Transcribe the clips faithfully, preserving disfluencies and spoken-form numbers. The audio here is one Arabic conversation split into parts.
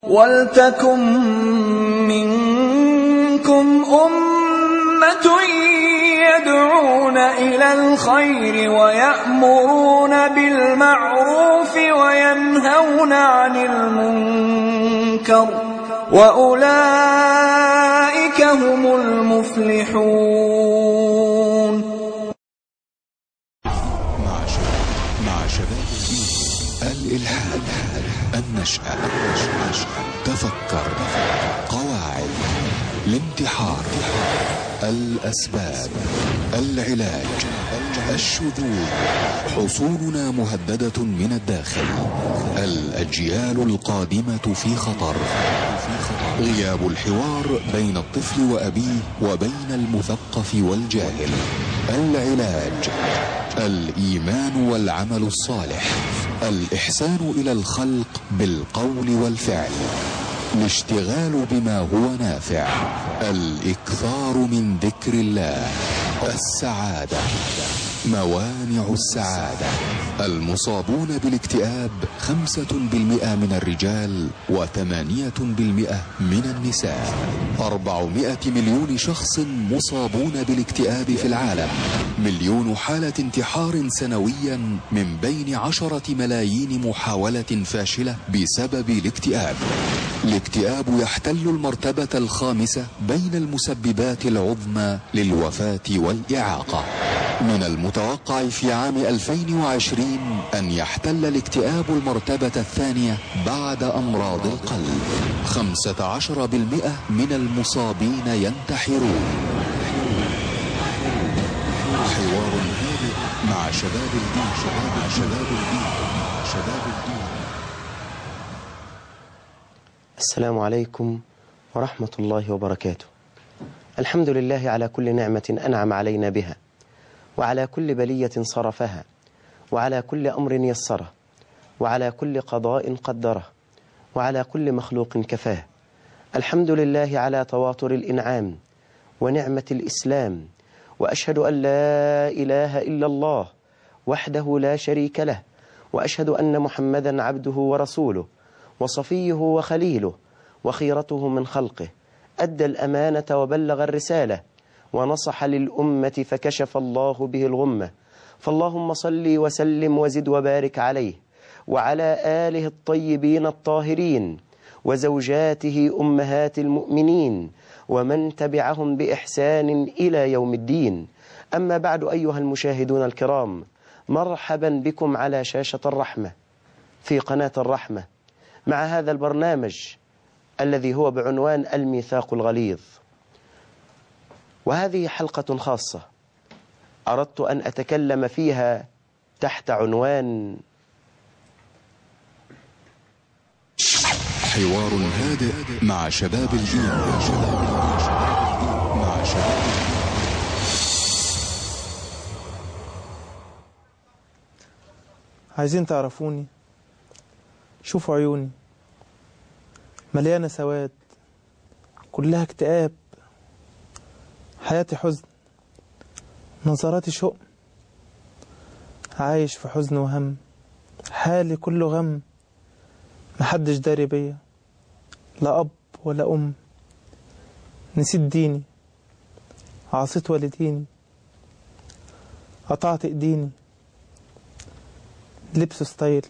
وَلْتَكُن مِّنكُمْ أُمَّةٌ يَدْعُونَ إِلَى الْخَيْرِ وَيَأْمُرُونَ بِالْمَعْرُوفِ وَيَنْهَوْنَ عَنِ الْمُنكَرِ ۚ وَأُولَٰئِكَ هُمُ الْمُفْلِحُونَ. مع شباب الإلحاد، النشأة، تفكر، قواعد، الانتحار، الأسباب، العلاج، الشذوذ، حصوننا مهددة من الداخل، الأجيال القادمة في خطر، غياب الحوار بين الطفل وأبيه وبين المثقف والجاهل، العلاج، الإيمان والعمل الصالح، الإحسان إلى الخلق بالقول والفعل، الاشتغال بما هو نافع، الإكثار من ذكر الله، السعادة، موانع السعادة. المصابون بالاكتئاب خمسة بالمئة من الرجال وثمانية بالمئة من النساء. أربعمائة مليون شخص مصابون بالاكتئاب في العالم، مليون حالة انتحار سنويا من بين عشرة ملايين محاولة فاشلة بسبب الاكتئاب. الاكتئاب يحتل المرتبة الخامسة بين المسببات العظمى للوفاة والإعاقة. من المتوقع في عام ألفين وعشرين أن يحتل الاكتئاب المرتبة الثانية بعد أمراض القلب. خمسة عشر بالمئة من المصابين ينتحرون. حوار هادئ مع شباب الدين مع شباب الدين مع شباب الدين. السلام عليكم ورحمة الله وبركاته. الحمد لله على كل نعمة أنعم علينا بها، وعلى كل بلية صرفها، وعلى كل أمر يسره، وعلى كل قضاء قدره، وعلى كل مخلوق كفاه. الحمد لله على تواتر الإنعام ونعمة الإسلام، وأشهد أن لا إله إلا الله وحده لا شريك له، وأشهد أن محمدا عبده ورسوله وصفيه وخليله وخيرته من خلقه، أدى الأمانة وبلغ الرسالة ونصح للأمة فكشف الله به الغمة. فاللهم صل وسلم وزد وبارك عليه وعلى آله الطيبين الطاهرين وزوجاته أمهات المؤمنين ومن تبعهم بإحسان إلى يوم الدين. أما بعد، أيها المشاهدون الكرام، مرحبا بكم على شاشة الرحمة في قناة الرحمة مع هذا البرنامج الذي هو بعنوان الميثاق الغليظ. وهذه حلقة خاصة أردت أن أتكلم فيها تحت عنوان حوار هادئ مع شباب الدين مع شباب. عايزين تعرفوني؟ شوفوا عيوني مليانة سواد، كلها اكتئاب، حياتي حزن، نظراتي شؤم، عايش في حزن وهم، حالي كله غم، محدش داري بيا، لا أب ولا أم، نسيت ديني، عصيت والديني، قطعت ايديني، لبس ستايل،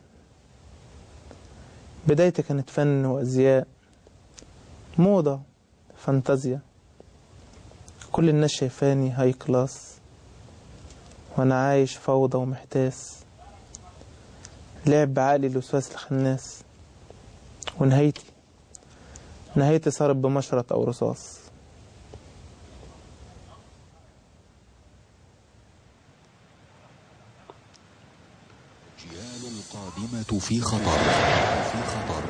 بدايتي كانت فن وأزياء، موضة، فانتازيا، كل الناس شايفاني هاي كلاس، وانا عايش فوضى ومحتاس، لعب بعقلي الوسواس الخناس، ونهايتي نهايتي صارت بمشرط او رصاص. الأجيال القادمة في خطر في خطر.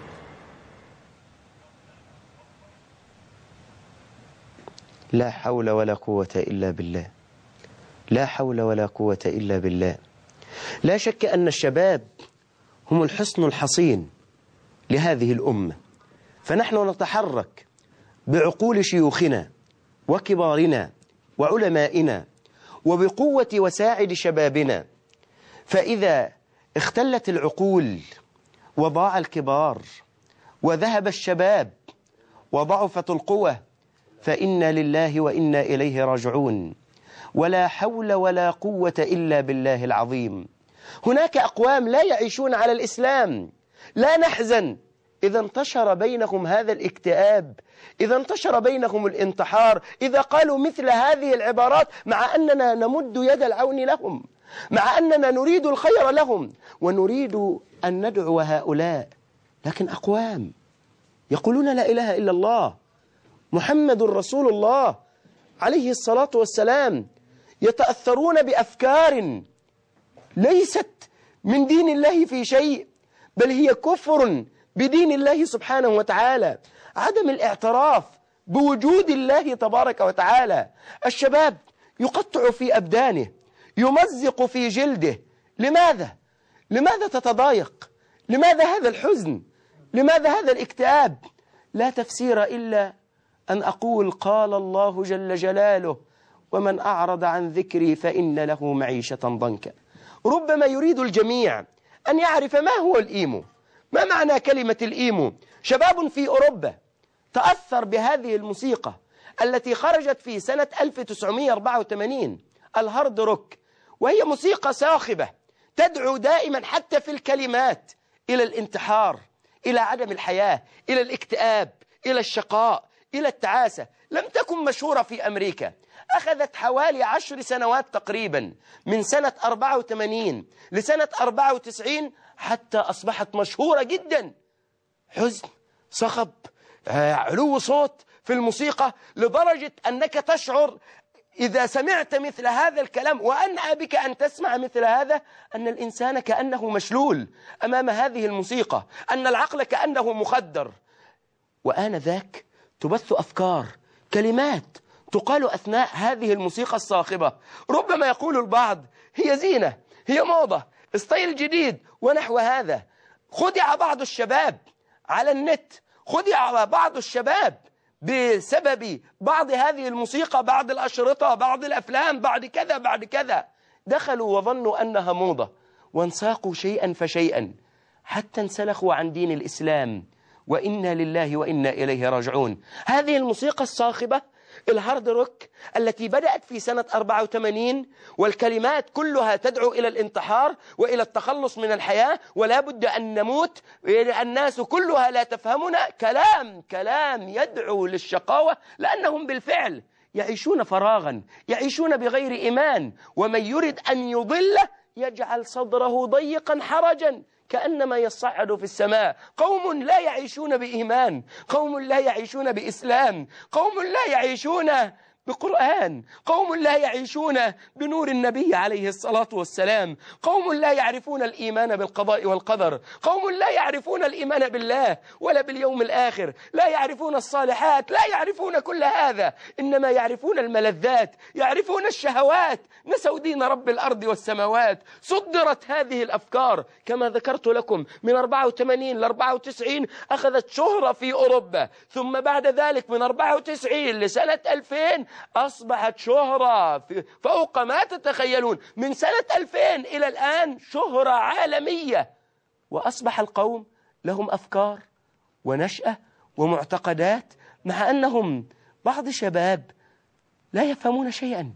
لا حول ولا قوة إلا بالله، لا حول ولا قوة إلا بالله. لا شك أن الشباب هم الحصن الحصين لهذه الأمة، فنحن نتحرك بعقول شيوخنا وكبارنا وعلمائنا وبقوة وساعد شبابنا. فإذا اختلت العقول وضاع الكبار وذهب الشباب وضعفت القوى، فإنا لله وإنا إليه راجعون، ولا حول ولا قوة إلا بالله العظيم. هناك أقوام لا يعيشون على الإسلام، لا نحزن إذا انتشر بينهم هذا الاكتئاب، إذا انتشر بينهم الانتحار، إذا قالوا مثل هذه العبارات، مع أننا نمد يد العون لهم، مع أننا نريد الخير لهم ونريد أن ندعو هؤلاء، لكن أقوام يقولون لا إله إلا الله محمد رسول الله عليه الصلاة والسلام، يتأثرون بأفكار ليست من دين الله في شيء، بل هي كفر بدين الله سبحانه وتعالى، عدم الاعتراف بوجود الله تبارك وتعالى. الشباب يقطع في أبدانه، يمزق في جلده. لماذا؟ لماذا تتضايق؟ لماذا هذا الحزن؟ لماذا هذا الاكتئاب؟ لا تفسير إلا أن أقول قال الله جل جلاله: ومن أعرض عن ذكري فإن له معيشة ضنكا. ربما يريد الجميع أن يعرف ما هو الإيمو، ما معنى كلمة الإيمو. شباب في أوروبا تأثر بهذه الموسيقى التي خرجت في سنة ألف وتسعمئة وأربعة وثمانين، الهارد روك، وهي موسيقى صاخبة تدعو دائما حتى في الكلمات إلى الانتحار، إلى عدم الحياة، إلى الاكتئاب، إلى الشقاء، إلى التعاسة. لم تكن مشهورة في أمريكا، أخذت حوالي عشر سنوات تقريبا، من سنة أربعة وثمانين لسنة أربعة وتسعين، حتى أصبحت مشهورة جدا. حزن، صخب، علو صوت في الموسيقى، لدرجة أنك تشعر إذا سمعت مثل هذا الكلام، وأنعى بك أن تسمع مثل هذا، أن الإنسان كأنه مشلول أمام هذه الموسيقى، أن العقل كأنه مخدر. وآنذاك تبث أفكار، كلمات تقال أثناء هذه الموسيقى الصاخبة. ربما يقول البعض: هي زينة، هي موضة، ستايل جديد ونحو هذا. خدع بعض الشباب على النت، خدع بعض الشباب بسبب بعض هذه الموسيقى، بعض الأشرطة، بعض الأفلام، بعد كذا بعد كذا، دخلوا وظنوا أنها موضة، وانساقوا شيئا فشيئا حتى انسلخوا عن دين الإسلام، وإنا لله وإنا إليه راجعون. هذه الموسيقى الصاخبة، الهارد روك، التي بدأت في سنة أربعة وثمانين، والكلمات كلها تدعو إلى الانتحار وإلى التخلص من الحياة، ولا بد أن نموت، الناس كلها لا تفهمنا، كلام كلام يدعو للشقاوة، لأنهم بالفعل يعيشون فراغا، يعيشون بغير إيمان. ومن يرد أن يضله يجعل صدره ضيقا حرجا كأنما يصعد في السماء. قوم لا يعيشون بإيمان، قوم لا يعيشون بإسلام، قوم لا يعيشون بقرآن، قوم لا يعيشون بنور النبي عليه الصلاة والسلام، قوم لا يعرفون الإيمان بالقضاء والقدر، قوم لا يعرفون الإيمان بالله ولا باليوم الآخر، لا يعرفون الصالحات، لا يعرفون كل هذا، إنما يعرفون الملذات، يعرفون الشهوات، نسوا دين رب الأرض والسماوات. صدرت هذه الأفكار كما ذكرت لكم من أربعة وثمانين ل أربعة وتسعين، أخذت شهرة في أوروبا، ثم بعد ذلك من أربعة وتسعين لسنة ألفين أصبحت شهرة فوق ما تتخيلون. من سنة ألفين إلى الآن شهرة عالمية، وأصبح القوم لهم أفكار ونشأة ومعتقدات، مع أنهم بعض الشباب لا يفهمون شيئا.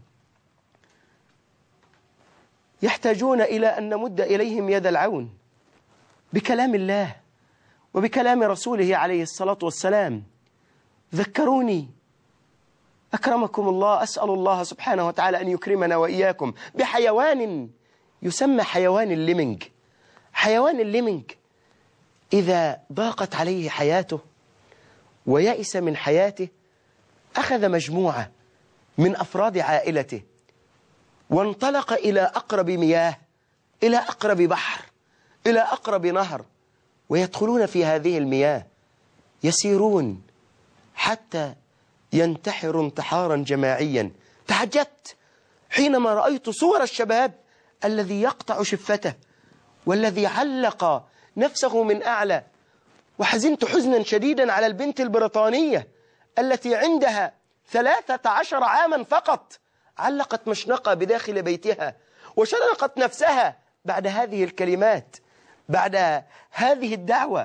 يحتاجون إلى أن نمد إليهم يد العون بكلام الله وبكلام رسوله عليه الصلاة والسلام. ذكروني أكرمكم الله، أسأل الله سبحانه وتعالى أن يكرمنا وإياكم بحيوان يسمى حيوان الليمنج. حيوان الليمنج إذا ضاقت عليه حياته ويأس من حياته، أخذ مجموعة من أفراد عائلته وانطلق إلى أقرب مياه، إلى أقرب بحر، إلى أقرب نهر، ويدخلون في هذه المياه، يسيرون حتى ينتحر انتحارا جماعيا. تعجبت حينما رأيت صور الشباب الذي يقطع شفته والذي علق نفسه من أعلى، وحزنت حزنا شديدا على البنت البريطانية التي عندها ثلاثة عشر عاما فقط، علقت مشنقة بداخل بيتها وشنقت نفسها بعد هذه الكلمات، بعد هذه الدعوة،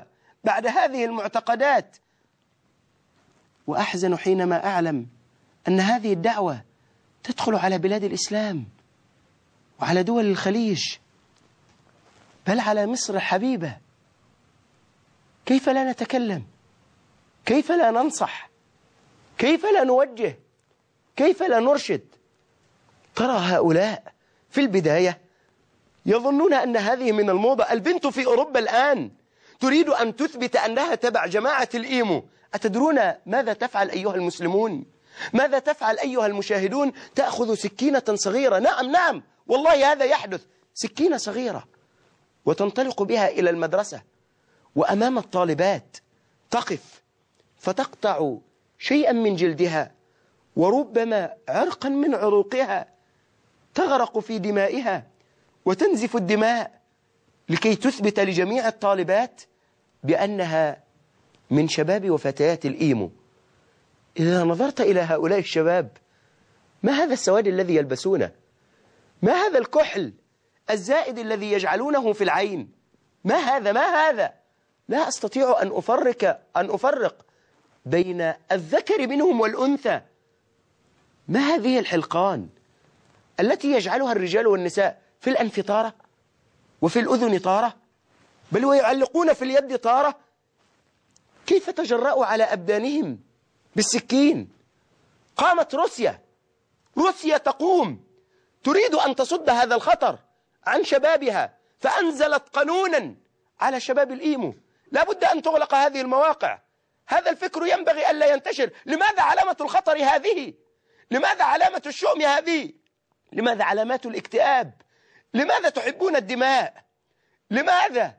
بعد هذه المعتقدات. وأحزن حينما أعلم أن هذه الدعوة تدخل على بلاد الإسلام وعلى دول الخليج، بل على مصر الحبيبة. كيف لا نتكلم؟ كيف لا ننصح؟ كيف لا نوجه؟ كيف لا نرشد؟ ترى هؤلاء في البداية يظنون أن هذه من الموضة. البنت في أوروبا الآن تريد أن تثبت أنها تبع جماعة الإيمو. أتدرون ماذا تفعل أيها المسلمون؟ ماذا تفعل أيها المشاهدون؟ تأخذ سكينة صغيرة، نعم نعم والله هذا يحدث، سكينة صغيرة، وتنطلق بها إلى المدرسة، وأمام الطالبات تقف فتقطع شيئا من جلدها، وربما عرقا من عروقها، تغرق في دمائها وتنزف الدماء لكي تثبت لجميع الطالبات بأنها من شباب وفتيات الإيمو. إذا نظرت إلى هؤلاء الشباب، ما هذا السواد الذي يلبسونه؟ ما هذا الكحل الزائد الذي يجعلونه في العين؟ ما هذا؟ ما هذا؟ لا أستطيع أن أفرق أن أفرق بين الذكر منهم والأنثى. ما هذه الحلقان التي يجعلها الرجال والنساء في الأنف طارة، وفي الأذن طارة، بل ويعلقون في اليد طارة؟ كيف تجرأوا على أبدانهم بالسكين؟ قامت روسيا روسيا تقوم تريد أن تصد هذا الخطر عن شبابها، فأنزلت قانونا على شباب الإيمو. لا بد أن تغلق هذه المواقع. هذا الفكر ينبغي ألا ينتشر. لماذا علامة الخطر هذه؟ لماذا علامة الشؤم هذه؟ لماذا علامات الاكتئاب؟ لماذا تحبون الدماء؟ لماذا؟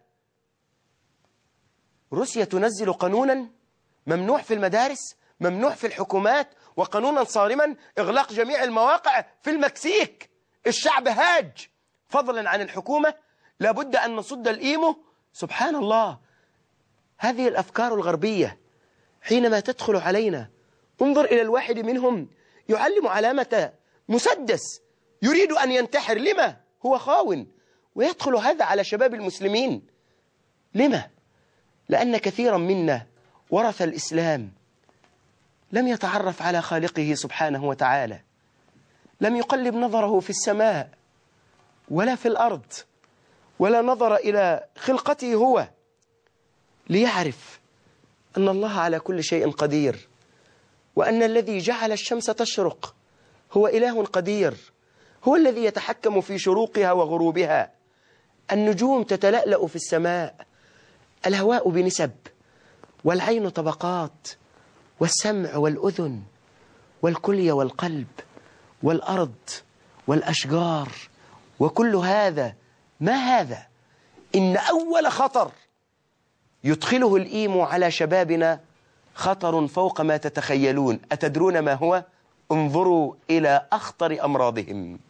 روسيا تنزل قانونا ممنوع في المدارس، ممنوع في الحكومات، وقانونا صارما إغلاق جميع المواقع. في المكسيك الشعب هاج فضلا عن الحكومة. لابد أن نصد الإيمو. سبحان الله، هذه الأفكار الغربية حينما تدخل علينا، انظر إلى الواحد منهم يعلم علامة مسدس يريد أن ينتحر. لما؟ هو خاون. ويدخل هذا على شباب المسلمين. لما؟ لأن كثيرا منا ورث الإسلام، لم يتعرف على خالقه سبحانه وتعالى، لم يقلب نظره في السماء ولا في الأرض، ولا نظر إلى خلقته هو ليعرف أن الله على كل شيء قدير، وأن الذي جعل الشمس تشرق هو إله قدير، هو الذي يتحكم في شروقها وغروبها. النجوم تتلألأ في السماء، الهواء بنسب، والعين طبقات، والسمع والأذن والكلية والقلب والأرض والأشجار، وكل هذا. ما هذا؟ إن أول خطر يدخله الإيمو على شبابنا خطر فوق ما تتخيلون. أتدرون ما هو؟ انظروا إلى أخطر أمراضهم.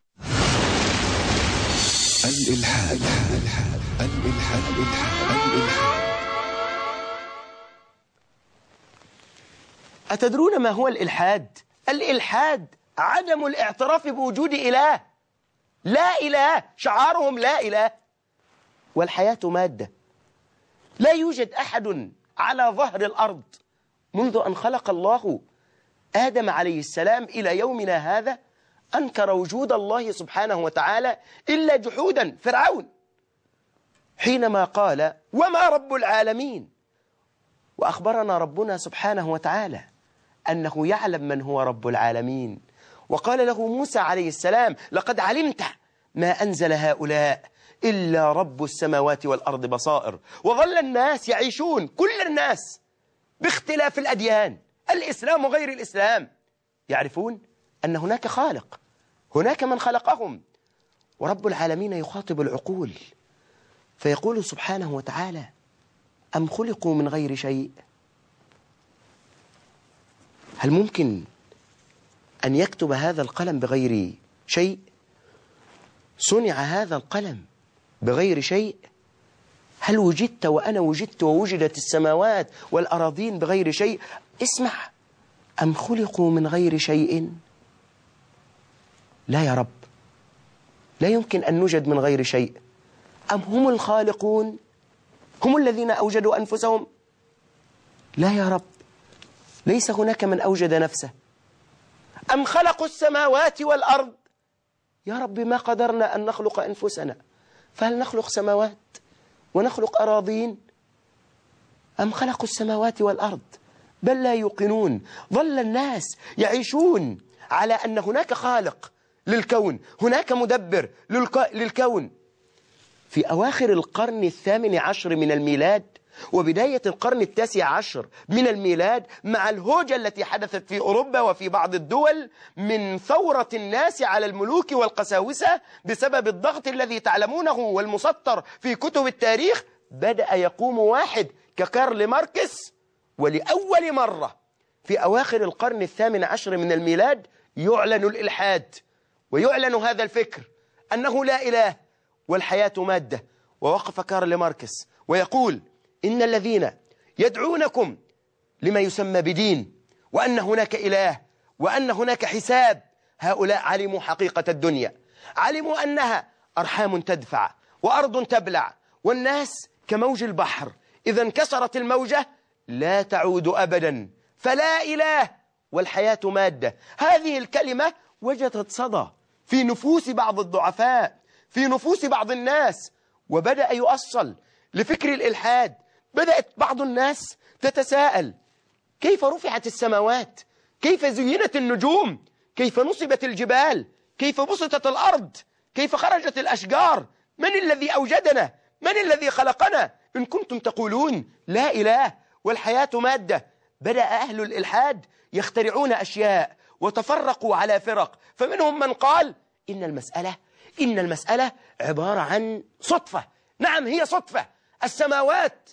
الإلحاد الإلحاد الإلحاد الإلحاد. أتدرون ما هو الإلحاد؟ الإلحاد عدم الاعتراف بوجود إله. لا إله، شعارهم لا إله. والحياة مادة. لا يوجد أحد على ظهر الأرض منذ أن خلق الله آدم عليه السلام إلى يومنا هذا أنكر وجود الله سبحانه وتعالى إلا جحودا. فرعون حينما قال وما رب العالمين، وأخبرنا ربنا سبحانه وتعالى أنه يعلم من هو رب العالمين. وقال له موسى عليه السلام لقد علمت ما أنزل هؤلاء إلا رب السماوات والأرض بصائر. وظل الناس يعيشون، كل الناس باختلاف الأديان، الإسلام وغير الإسلام، يعرفون أن هناك خالق، هناك من خلقهم. ورب العالمين يخاطب العقول فيقول سبحانه وتعالى أم خلقوا من غير شيء؟ هل ممكن أن يكتب هذا القلم بغير شيء؟ صنع هذا القلم بغير شيء؟ هل وجدت وأنا وجدت ووجدت السماوات والأراضين بغير شيء؟ اسمع، أم خلقوا من غير شيء؟ لا يا رب، لا يمكن أن نوجد من غير شيء. أم هم الخالقون؟ هم الذين أوجدوا أنفسهم؟ لا يا رب، ليس هناك من أوجد نفسه. أم خلقوا السماوات والأرض؟ يا رب ما قدرنا أن نخلق أنفسنا، فهل نخلق سماوات ونخلق أراضين؟ أم خلقوا السماوات والأرض؟ بل لا يوقنون. ظل الناس يعيشون على أن هناك خالق للكون، هناك مدبر للكون. في أواخر القرن الثامن عشر من الميلاد وبداية القرن التاسع عشر من الميلاد، مع الهوجة التي حدثت في أوروبا وفي بعض الدول من ثورة الناس على الملوك والقساوسة بسبب الضغط الذي تعلمونه والمسطر في كتب التاريخ، بدأ يقوم واحد ككارل ماركس، ولأول مرة في أواخر القرن الثامن عشر من الميلاد يعلن الإلحاد، ويعلن هذا الفكر أنه لا إله والحياة مادة. ووقف كارل ماركس ويقول إن الذين يدعونكم لما يسمى بدين، وأن هناك إله، وأن هناك حساب، هؤلاء علموا حقيقة الدنيا، علموا أنها أرحام تدفع وأرض تبلع، والناس كموج البحر، إذا انكسرت الموجة لا تعود أبدا، فلا إله والحياة مادة. هذه الكلمة وجدت صدى في نفوس بعض الضعفاء، في نفوس بعض الناس، وبدأ يؤصل لفكر الإلحاد. بدأت بعض الناس تتساءل: كيف رفعت السماوات؟ كيف زينت النجوم؟ كيف نصبت الجبال؟ كيف بسطت الأرض؟ كيف خرجت الأشجار؟ من الذي أوجدنا؟ من الذي خلقنا؟ إن كنتم تقولون لا إله والحياة مادة. بدأ أهل الإلحاد يخترعون أشياء وتفرقوا على فرق، فمنهم من قال إن المسألة إن المسألة عبارة عن صدفة. نعم، هي صدفة. السماوات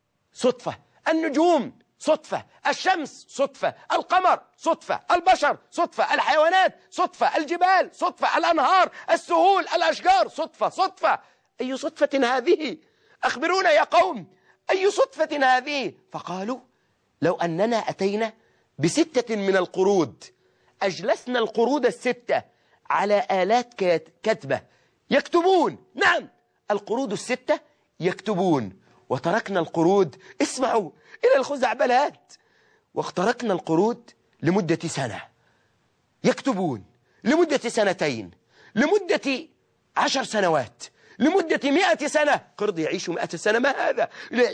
صدفة، النجوم صدفة، الشمس صدفة، القمر صدفة، البشر صدفة، الحيوانات صدفة، الجبال صدفة، الأنهار، السهول، الأشجار صدفة. صدفة؟ أي صدفة هذه؟ أخبرونا يا قوم، أي صدفة هذه؟ فقالوا لو أننا أتينا بستة من القرود، أجلسنا القرود الستة على آلات كتبة يكتبون، نعم القرود الستة يكتبون، وتركنا القرود، اسمعوا إلى الخزعبلات، واخترقنا القرود لمدة سنة يكتبون، لمدة سنتين، لمدة عشر سنوات، لمدة مئة سنة. قرد يعيش مئة سنة؟ ما هذا؟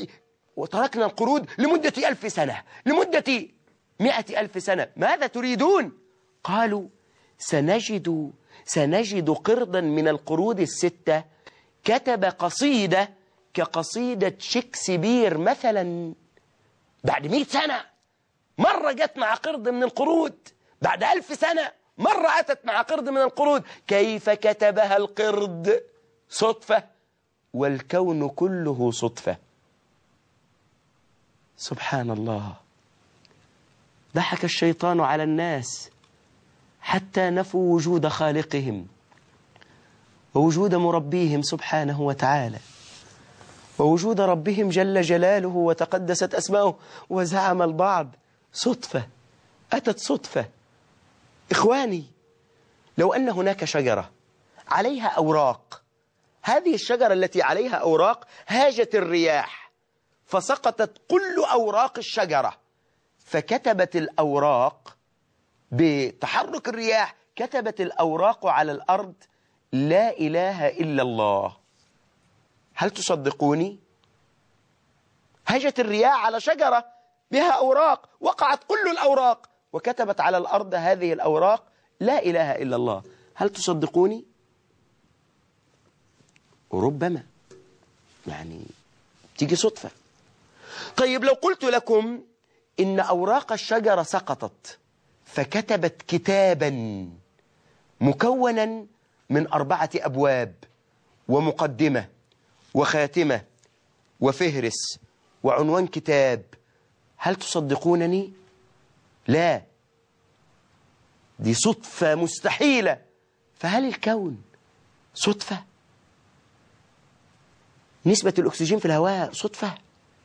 وتركنا القرود لمدة ألف سنة، لمدة مئة ألف سنة. ماذا تريدون؟ قالوا سنجد سنجد قردا من القرود الستة كتب قصيدة كقصيدة شكسبير مثلا بعد مئة سنة. مرة جت مع قرد من القرود، بعد ألف سنة مرة أتت مع قرد من القرود. كيف كتبها القرد؟ صدفة، والكون كله صدفة. سبحان الله. ضحك الشيطان على الناس حتى نفوا وجود خالقهم ووجود مربيهم سبحانه وتعالى ووجود ربهم جل جلاله وتقدست أسماؤه، وزعم البعض صدفة، أتت صدفة. إخواني، لو أن هناك شجرة عليها أوراق، هذه الشجرة التي عليها أوراق هاجت الرياح فسقطت كل أوراق الشجرة، فكتبت الأوراق بتحرك الرياح، كتبت الأوراق على الأرض لا إله إلا الله. هل تصدقوني؟ هاجت الرياح على شجرة بها أوراق، وقعت كل الأوراق وكتبت على الأرض هذه الأوراق لا إله إلا الله. هل تصدقوني؟ ربما يعني تيجي صدفة. طيب لو قلت لكم إن أوراق الشجرة سقطت فكتبت كتابا مكونا من أربعة أبواب ومقدمة وخاتمة وفهرس وعنوان كتاب، هل تصدقونني؟ لا، دي صدفة مستحيلة. فهل الكون صدفة؟ نسبة الأكسجين في الهواء صدفة؟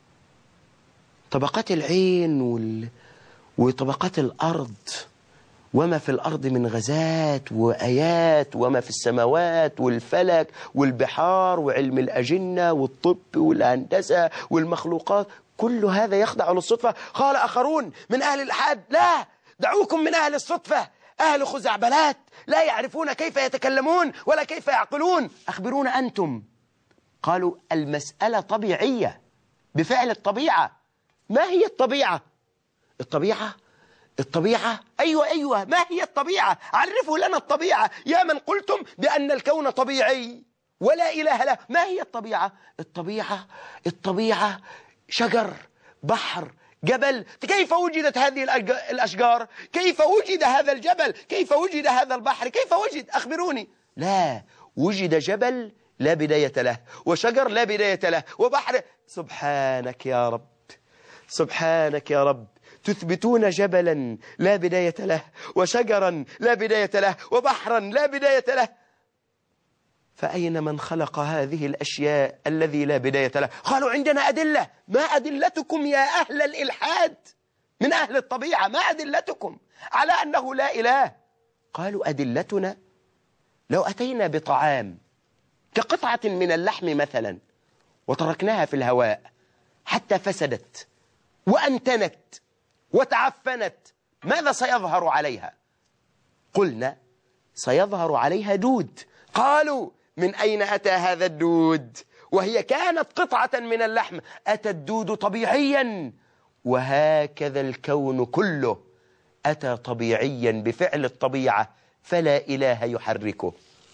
طبقات العين وال... وطبقات الأرض وما في الأرض من غازات وآيات، وما في السماوات والفلك والبحار وعلم الأجنة والطب والهندسة والمخلوقات، كل هذا يخضع للصدفة. قال آخرون من أهل الإلحاد: لا، دعوكم من أهل الصدفة، أهل خزعبلات لا يعرفون كيف يتكلمون ولا كيف يعقلون، أخبرونا أنتم. قالوا: المسألة طبيعية بفعل الطبيعة. ما هي الطبيعة؟ الطبيعة الطبيعة أيوة أيوة ما هي الطبيعة؟ عرفوا لنا الطبيعة يا من قلتم بأن الكون طبيعي ولا إله له. ما هي الطبيعة؟ الطبيعة الطبيعة شجر، بحر، جبل. كيف وجدت هذه الأشجار؟ كيف وجد هذا الجبل؟ كيف وجد هذا البحر؟ كيف وجد؟ أخبروني. لا، وجد جبل لا بداية له، وشجر لا بداية له، وبحر. سبحانك يا رب، سبحانك يا رب، تثبتون جبلا لا بداية له، وشجرا لا بداية له، وبحرا لا بداية له. فأين من خلق هذه الأشياء الذي لا بداية له؟ قالوا: عندنا أدلة. ما أدلتكم يا أهل الإلحاد من أهل الطبيعة؟ ما أدلتكم على أنه لا إله؟ قالوا: أدلتنا لو أتينا بطعام كقطعة من اللحم مثلا وتركناها في الهواء حتى فسدت وأنتنت وتعفنت، ماذا سيظهر عليها؟ قلنا: سيظهر عليها دود. قالوا: من أين أتى هذا الدود وهي كانت قطعة من اللحم؟ أتى الدود طبيعيا. وهكذا الكون كله أتى طبيعيا بفعل الطبيعة، فلا إله يحركه.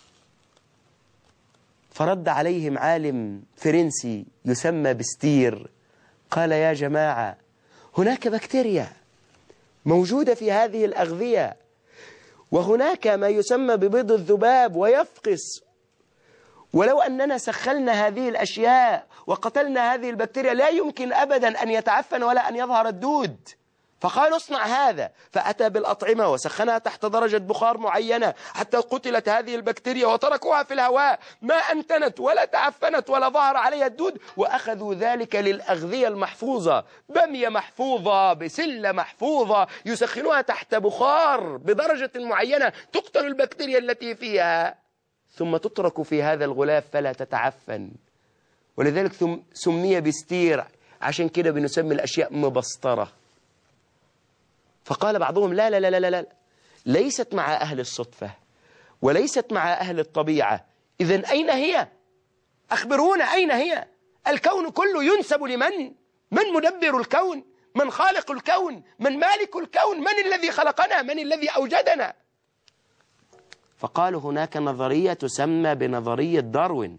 فرد عليهم عالم فرنسي يسمى بستير، قال: يا جماعة، هناك بكتيريا موجودة في هذه الأغذية، وهناك ما يسمى ببيض الذباب ويفقس، ولو أننا سخلنا هذه الأشياء وقتلنا هذه البكتيريا لا يمكن أبدا أن يتعفن ولا أن يظهر الدود. فقالوا: اصنع هذا. فأتى بالأطعمة وسخنها تحت درجة بخار معينة حتى قتلت هذه البكتيريا، وتركوها في الهواء، ما أنتنت ولا تعفنت ولا ظهر عليها الدود. وأخذوا ذلك للأغذية المحفوظة، بامية محفوظة، بسلة محفوظة، يسخنوها تحت بخار بدرجة معينة تقتل البكتيريا التي فيها، ثم تترك في هذا الغلاف فلا تتعفن. ولذلك سمي بستير، عشان كده بنسمي الأشياء مبسطرة. فقال بعضهم: لا لا لا لا لا، ليست مع أهل الصدفة وليست مع أهل الطبيعة. إذن أين هي؟ أخبرونا أين هي؟ الكون كله ينسب لمن؟ من مدبر الكون؟ من خالق الكون؟ من مالك الكون؟ من الذي خلقنا؟ من الذي أوجدنا؟ فقالوا: هناك نظرية تسمى بنظرية داروين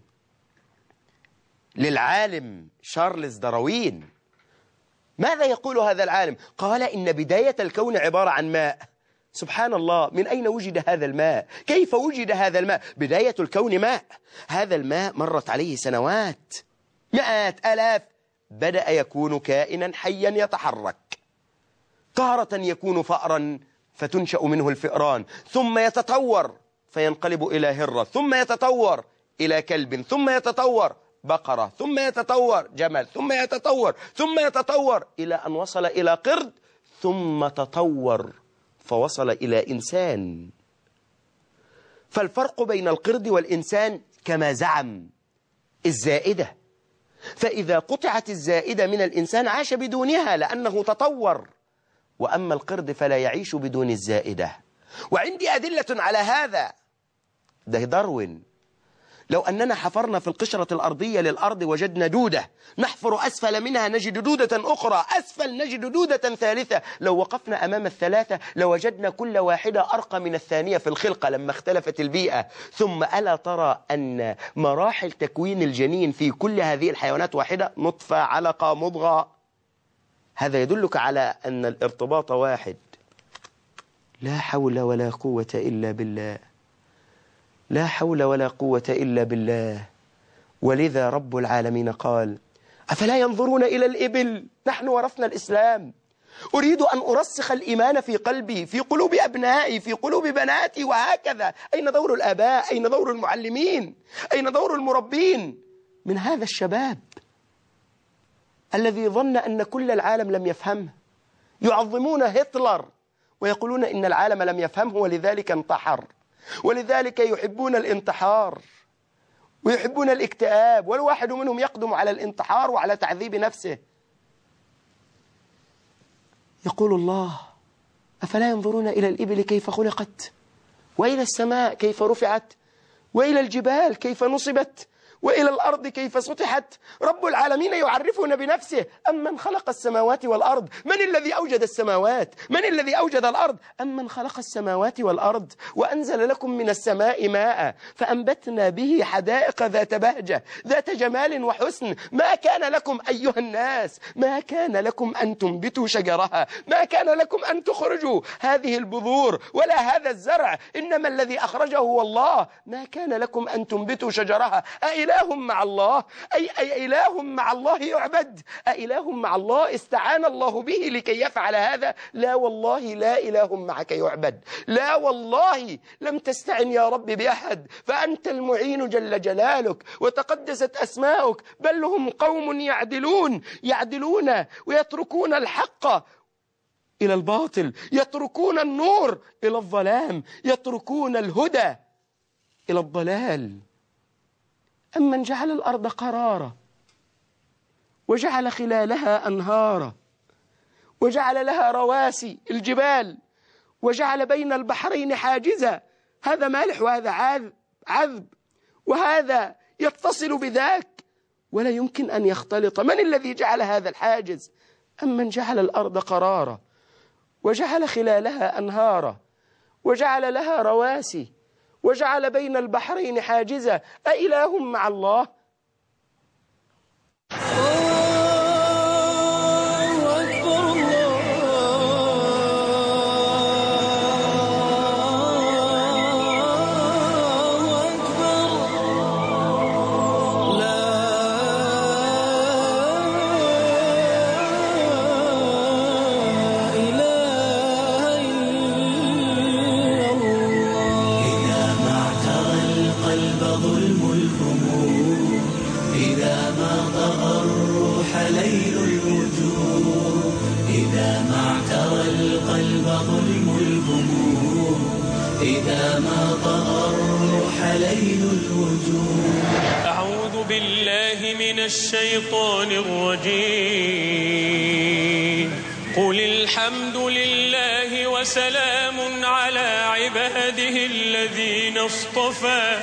للعالم شارلز داروين. ماذا يقول هذا العالم؟ قال: إن بداية الكون عبارة عن ماء. سبحان الله، من أين وجد هذا الماء؟ كيف وجد هذا الماء؟ بداية الكون ماء. هذا الماء مرت عليه سنوات، مئات آلاف، بدأ يكون كائنا حيا يتحرك. تارة يكون فأرا فتنشأ منه الفئران، ثم يتطور فينقلب إلى هرة، ثم يتطور إلى كلب، ثم يتطور بقرة، ثم يتطور جمل، ثم يتطور ثم يتطور إلى أن وصل إلى قرد، ثم تطور فوصل إلى إنسان. فالفرق بين القرد والإنسان كما زعم الزائدة، فإذا قطعت الزائدة من الإنسان عاش بدونها لأنه تطور، وأما القرد فلا يعيش بدون الزائدة. وعندي أدلة على هذا، ده داروين. لو أننا حفرنا في القشرة الأرضية للأرض وجدنا دودة، نحفر أسفل منها نجد دودة أخرى، أسفل نجد دودة ثالثة. لو وقفنا أمام الثلاثة لوجدنا كل واحدة أرقى من الثانية في الخلقة لما اختلفت البيئة. ثم ألا ترى أن مراحل تكوين الجنين في كل هذه الحيوانات واحدة؟ نطفة، علقة، مضغة. هذا يدلك على أن الارتباط واحد. لا حول ولا قوة إلا بالله، لا حول ولا قوة إلا بالله. ولذا رب العالمين قال: أفلا ينظرون إلى الإبل؟ نحن ورثنا الإسلام، أريد أن أرسخ الإيمان في قلبي، في قلوب أبنائي، في قلوب بناتي، وهكذا. أين دور الآباء؟ أين دور المعلمين؟ أين دور المربين من هذا الشباب الذي ظن أن كل العالم لم يفهمه؟ يعظمون هتلر ويقولون إن العالم لم يفهمه ولذلك انتحر، ولذلك يحبون الانتحار ويحبون الاكتئاب، والواحد منهم يقدم على الانتحار وعلى تعذيب نفسه. يقول الله: أفلا ينظرون إلى الإبل كيف خلقت، وإلى السماء كيف رفعت، وإلى الجبال كيف نصبت، وإلى الأرض كيف سطحت. رب العالمين يعرفنا بنفسه: أمن خلق السماوات والأرض. من الذي أوجد السماوات؟ من الذي أوجد الأرض؟ أمن خلق السماوات والأرض وأنزل لكم من السماء ماء فأنبتنا به حدائق ذات بهجة ذات جمال وحسن. ما كان لكم أيها الناس، ما كان لكم أن تنبتوا شجرها، ما كان لكم أن تخرجوا هذه البذور ولا هذا الزرع، إنما الذي أخرجه هو الله. ما كان لكم أن تنبتوا شجرها. أإله مع الله؟ أي, أي إله مع الله يعبد؟ أإله مع الله استعان الله به لكي يفعل هذا؟ لا والله، لا إله معك يعبد. لا والله، لم تستعن يا رب بأحد، فأنت المعين جل جلالك وتقدست أسماؤك. بل هم قوم يعدلون يعدلون ويتركون الحق إلى الباطل، يتركون النور إلى الظلام، يتركون الهدى إلى الضلال. أمن جعل الأرض قرارا وجعل خلالها أنهارا وجعل لها رواسي الجبال وجعل بين البحرين حاجزا، هذا مالح وهذا عذب وهذا يتصل بذاك ولا يمكن أن يختلط. من الذي جعل هذا الحاجز؟ أمن جعل الأرض قرارا وجعل خلالها أنهارا وجعل لها رواسي وجعل بين البحرين حاجزا. أإله مع الله؟ إذا ما طغى الروح ليل الوجود. أعوذ بالله من الشيطان الرجيم. قل الحمد لله وسلام على عباده الذين اصطفى.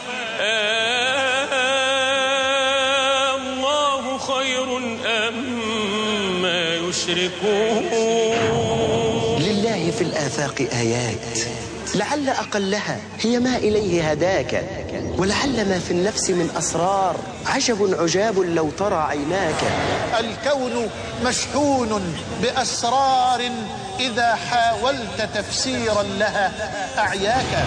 آه الله خير أما يشركون. لله في الآفاق آيات لعل أقلها هي ما إليه هداك، ولعل ما في النفس من أسرار عجب عجاب لو ترى عيناك. الكون مشحون بأسرار إذا حاولت تفسيرا لها أعياك.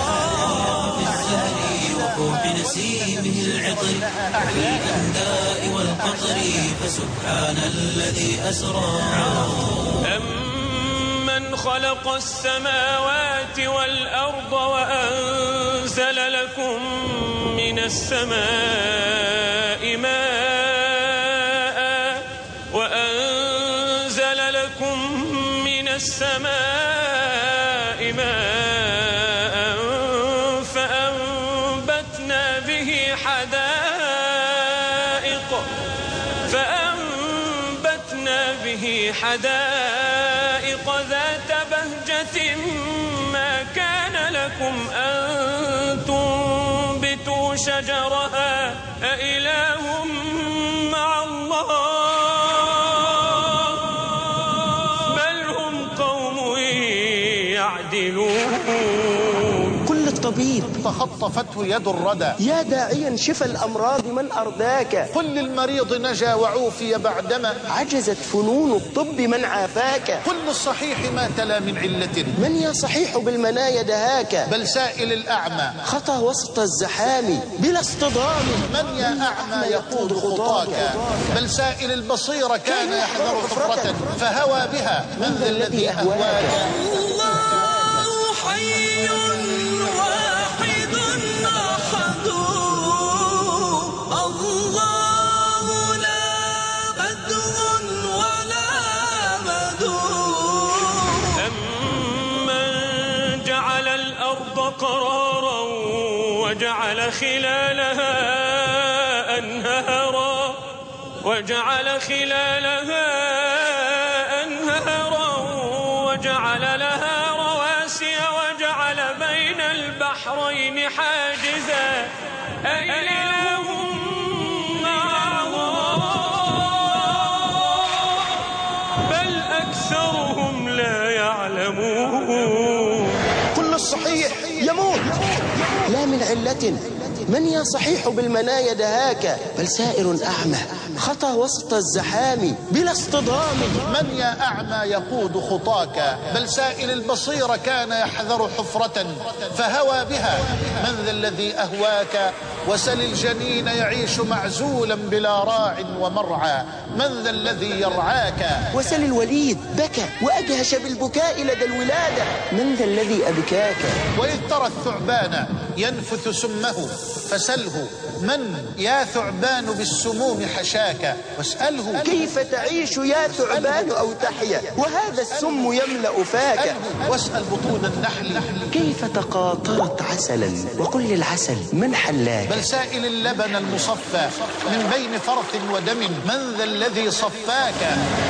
وفوح نسيمه العطر في الأنداء والقطر فسبحان الذي أسرى. أمن خلق السماوات والأرض وأنزل لكم من السماء ماء وأنزل لكم من السماء ماء فأنبتنا به حدائق فأنبتنا به حدائق ذات بهجة ما كان لكم أن تنبتوا شجرها أإله مع الله بل هم قوم يعدلون. كل الطبيب فخطفته يد الردى. يا داعيا شفى الأمراض من أرداك. قل للمريض نجا وعوفي بعدما عجزت فنون الطب من عافاك. قل للصحيح ما تلا من علة. من يا صحيح بالمنايا دهاك. بل سائل الأعمى خطى وسط الزحام بلا اصطدام. من يا أعمى يقود خطاك. بل سائل البصير كان يحذر حفرة فهوى بها. من ذا الذي أهواك. الله حي واحد أحد الله لا بدر ولا بدور. الأرض قرارا وجعل خلالها أنهارا وجعل خلالها أنهارا وجعل لها رواسي وجعل بين البحرين حاجزا أإله مع الله بل أكثرهم لا يعلمون. كل الصحيح يموت، لا من علة من يا صحيح بالمنايا دهاك، بل سائر أعمى خطى وسط الزحام بلا اصطدام. من يا أعمى يقود خطاك، بل سائل البصير كان يحذر حفرة فهوى بها. من ذا الذي أهواك، وسل الجنين يعيش معزولا بلا راع ومرعى. من ذا الذي يرعاك، وسل الوليد بكى وأدهش بالبكاء لدى الولادة. من ذا الذي أبكاك، وإذ ترى الثعبان ينفث سمه فسله. من يا ثعبان بالسموم حشاك، واسأله كيف تعيش يا ثعبان أو تحيا وهذا السم يملأ فاك. واسأل بطون النحل كيف تقاطرت عسلا وقل للعسل من حلاك. بل سائل اللبن المصفى من بين فرث ودم. من ذا الذي صفاك.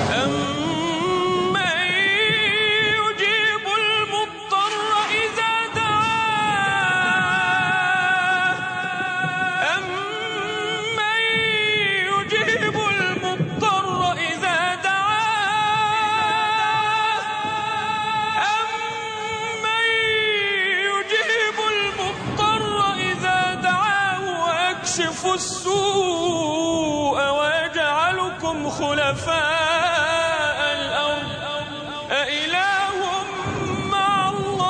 السوء ويجعلكم خلفاء الأرض أإله مع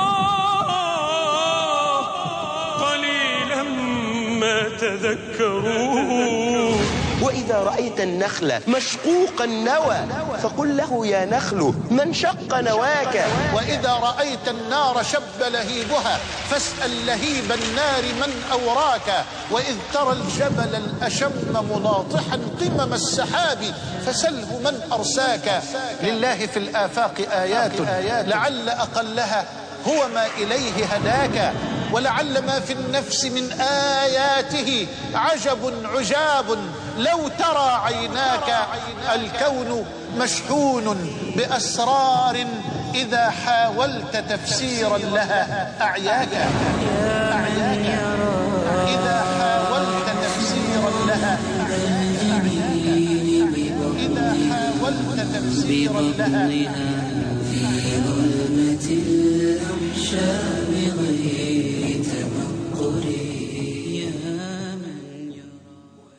الله قليلا ما تذكرون. وإذا رأيت النخل مشقوق النوى فقل له يا نخل من شق نواك. وإذا رأيت النار شب لهيبها فاسأل لهيب النار من أوراك. وإذ ترى الجبل الأشم مناطحا قمم السحاب فسله من أرساك. لله في الآفاق آيات لعل أقلها هو ما إليه هداك. ولعل ما في النفس من آياته عجب عجاب لو ترى عيناك. الكون مشحون بأسرار إذا حاولت تفسيرا لها أعياك. أعياك إذا حاولت تفسيرا لها أعياك. إذا حاولت تفسيرا لها في ظلمة الأمشاء غير تمقر يا من يرى.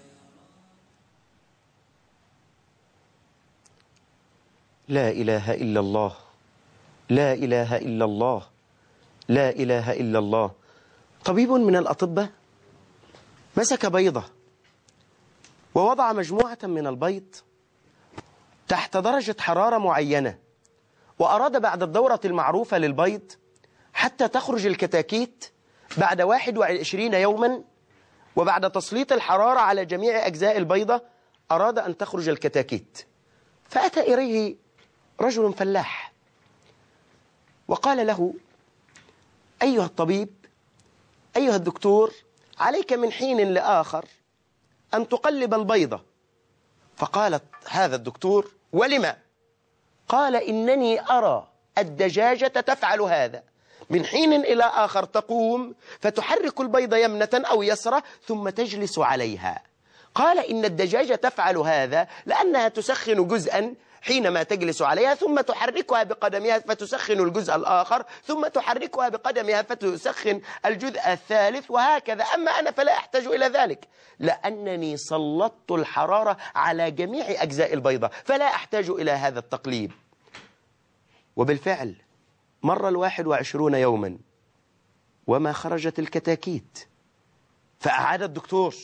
لا إله إلا الله، لا إله إلا الله، لا إله إلا الله. طبيب من الأطباء مسك بيضة ووضع مجموعة من البيض تحت درجة حرارة معينة، وأراد بعد الدورة المعروفة للبيض حتى تخرج الكتاكيت بعد واحد وعشرين يوما، وبعد تسليط الحرارة على جميع أجزاء البيضة أراد أن تخرج الكتاكيت. فأتى إليه رجل فلاح وقال له: أيها الطبيب، أيها الدكتور، عليك من حين لآخر أن تقلب البيضة. فقالت هذا الدكتور: ولما؟ قال: إنني أرى الدجاجة تفعل هذا، من حين إلى آخر تقوم فتحرك البيضة يمنة أو يسرى ثم تجلس عليها. قال: إن الدجاجة تفعل هذا لأنها تسخن جزءا حينما تجلس عليها ثم تحركها بقدمها فتسخن الجزء الآخر ثم تحركها بقدمها فتسخن الجزء الثالث، وهكذا. أما أنا فلا أحتاج إلى ذلك لأنني سلطت الحرارة على جميع أجزاء البيضة فلا أحتاج إلى هذا التقليب. وبالفعل مر الواحد وعشرون يوما وما خرجت الكتاكيت، فأعاد الدكتور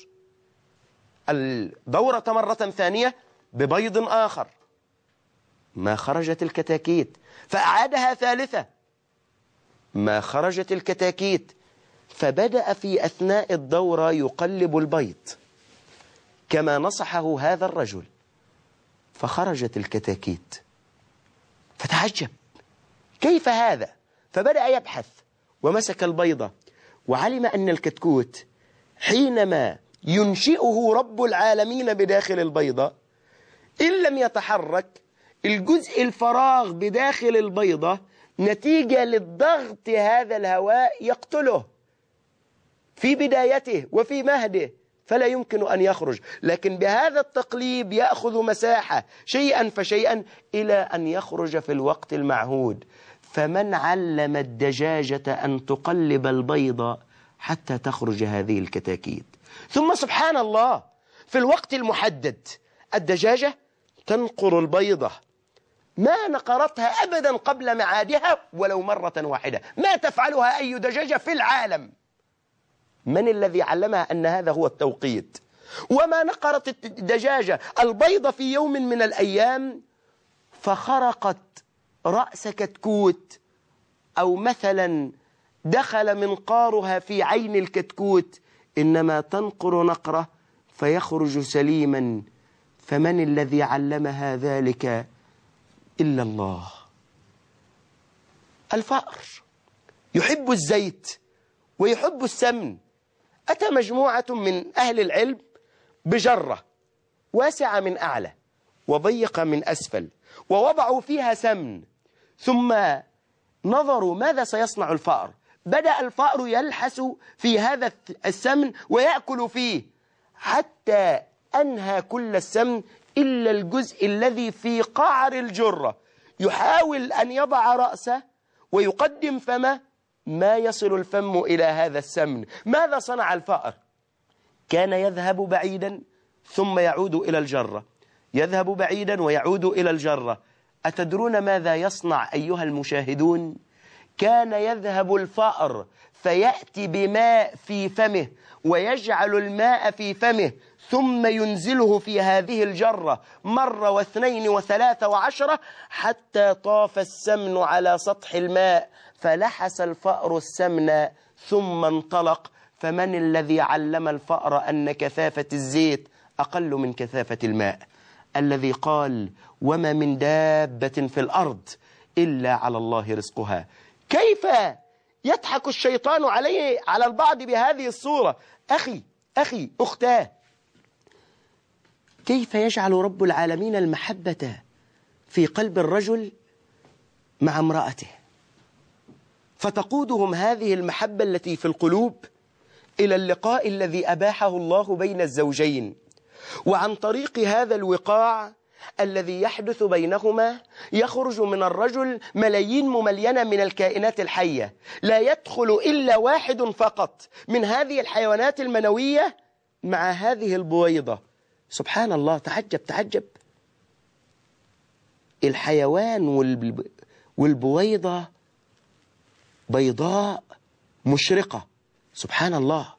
الدورة مرة ثانية ببيض آخر، ما خرجت الكتاكيت، فأعادها ثالثة، ما خرجت الكتاكيت. فبدأ في أثناء الدورة يقلب البيض كما نصحه هذا الرجل، فخرجت الكتاكيت، فتعجب كيف هذا؟ فبدأ يبحث ومسك البيضة وعلم أن الكتكوت حينما ينشئه رب العالمين بداخل البيضة إن لم يتحرك الجزء الفراغ بداخل البيضة نتيجة للضغط هذا الهواء يقتله في بدايته وفي مهده، فلا يمكن أن يخرج. لكن بهذا التقليب يأخذ مساحة شيئا فشيئا إلى أن يخرج في الوقت المعهود. فمن علم الدجاجة أن تقلب البيضة حتى تخرج هذه الكتاكيت؟ ثم سبحان الله في الوقت المحدد الدجاجة تنقر البيضة، ما نقرتها أبدا قبل ميعادها ولو مرة واحدة، ما تفعلها أي دجاجة في العالم. من الذي علمها أن هذا هو التوقيت؟ وما نقرت الدجاجة البيضة في يوم من الأيام فخرقت رأس كتكوت، أو مثلا دخل منقارها في عين الكتكوت، إنما تنقر نقرة فيخرج سليما. فمن الذي علمها ذلك إلا الله؟ الفأر يحب الزيت ويحب السمن. أتى مجموعة من أهل العلم بجرة واسعة من أعلى وضيقة من أسفل، ووضعوا فيها سمن، ثم نظروا ماذا سيصنع الفأر. بدأ الفأر يلحس في هذا السمن ويأكل فيه حتى أنهى كل السمن إلا الجزء الذي في قعر الجرة. يحاول أن يضع رأسه ويقدم فمه، ما يصل الفم إلى هذا السمن. ماذا صنع الفأر؟ كان يذهب بعيدا ثم يعود إلى الجرة، يذهب بعيدا ويعود إلى الجرة. أتدرون ماذا يصنع أيها المشاهدون؟ كان يذهب الفأر فيأتي بماء في فمه ويجعل الماء في فمه ثم ينزله في هذه الجرة مرة واثنين وثلاثة وعشرة حتى طاف السمن على سطح الماء، فلحس الفأر السمن ثم انطلق. فمن الذي علم الفأر أن كثافة الزيت أقل من كثافة الماء؟ الذي قال وما من دابة في الأرض إلا على الله رزقها. كيف يضحك الشيطان عليه على البعض بهذه الصورة؟ أخي أخي أختاه، كيف يجعل رب العالمين المحبة في قلب الرجل مع امرأته، فتقودهم هذه المحبة التي في القلوب إلى اللقاء الذي أباحه الله بين الزوجين، وعن طريق هذا الوقاع الذي يحدث بينهما يخرج من الرجل ملايين مملينة من الكائنات الحية، لا يدخل إلا واحد فقط من هذه الحيوانات المنوية مع هذه البويضة. سبحان الله، تعجب تعجب. الحيوان والبويضة بيضاء مشرقة، سبحان الله،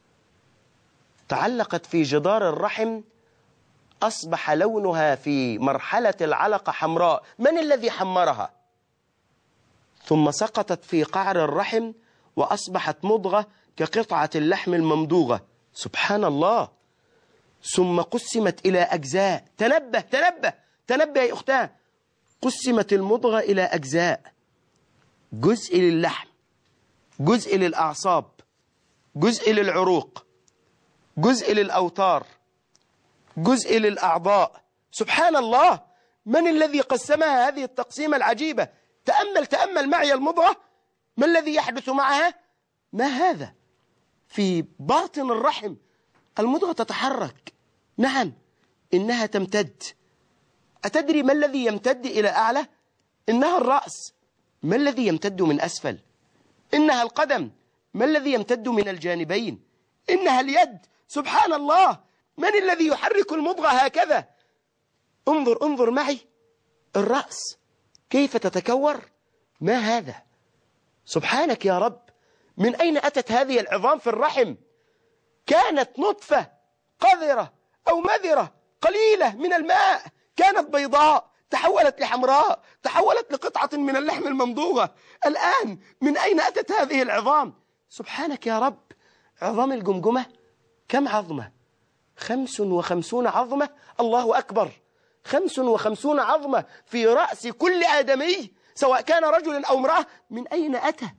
تعلقت في جدار الرحم، أصبح لونها في مرحلة العلقة حمراء. من الذي حمرها؟ ثم سقطت في قعر الرحم وأصبحت مضغة كقطعة اللحم الممضوغة، سبحان الله. ثم قسمت إلى أجزاء. تنبه تنبه تنبه يا أختاه، قسمت المضغة إلى أجزاء، جزء للحم، جزء للأعصاب، جزء للعروق، جزء للأوتار، جزء للأعضاء. سبحان الله، من الذي قسمها هذه التقسيمة العجيبة؟ تأمل تأمل معي المضغة، ما الذي يحدث معها؟ ما هذا؟ في باطن الرحم المضغة تتحرك، نعم إنها تمتد. أتدري ما الذي يمتد إلى أعلى؟ إنها الرأس. ما الذي يمتد من أسفل؟ إنها القدم. ما الذي يمتد من الجانبين؟ إنها اليد. سبحان الله، من الذي يحرك المضغة هكذا؟ انظر انظر معي الرأس كيف تتكور. ما هذا؟ سبحانك يا رب، من أين أتت هذه العظام في الرحم؟ كانت نطفة قذرة أو مذرة قليلة من الماء، كانت بيضاء تحولت لحمراء، تحولت لقطعة من اللحم الممضوغة. الآن من أين أتت هذه العظام؟ سبحانك يا رب. عظام الجمجمة كم عظمة؟ خمس وخمسون عظمة. الله أكبر، خمس وخمسون عظمة في رأس كل آدمي سواء كان رجل أو امرأة. من أين أتى؟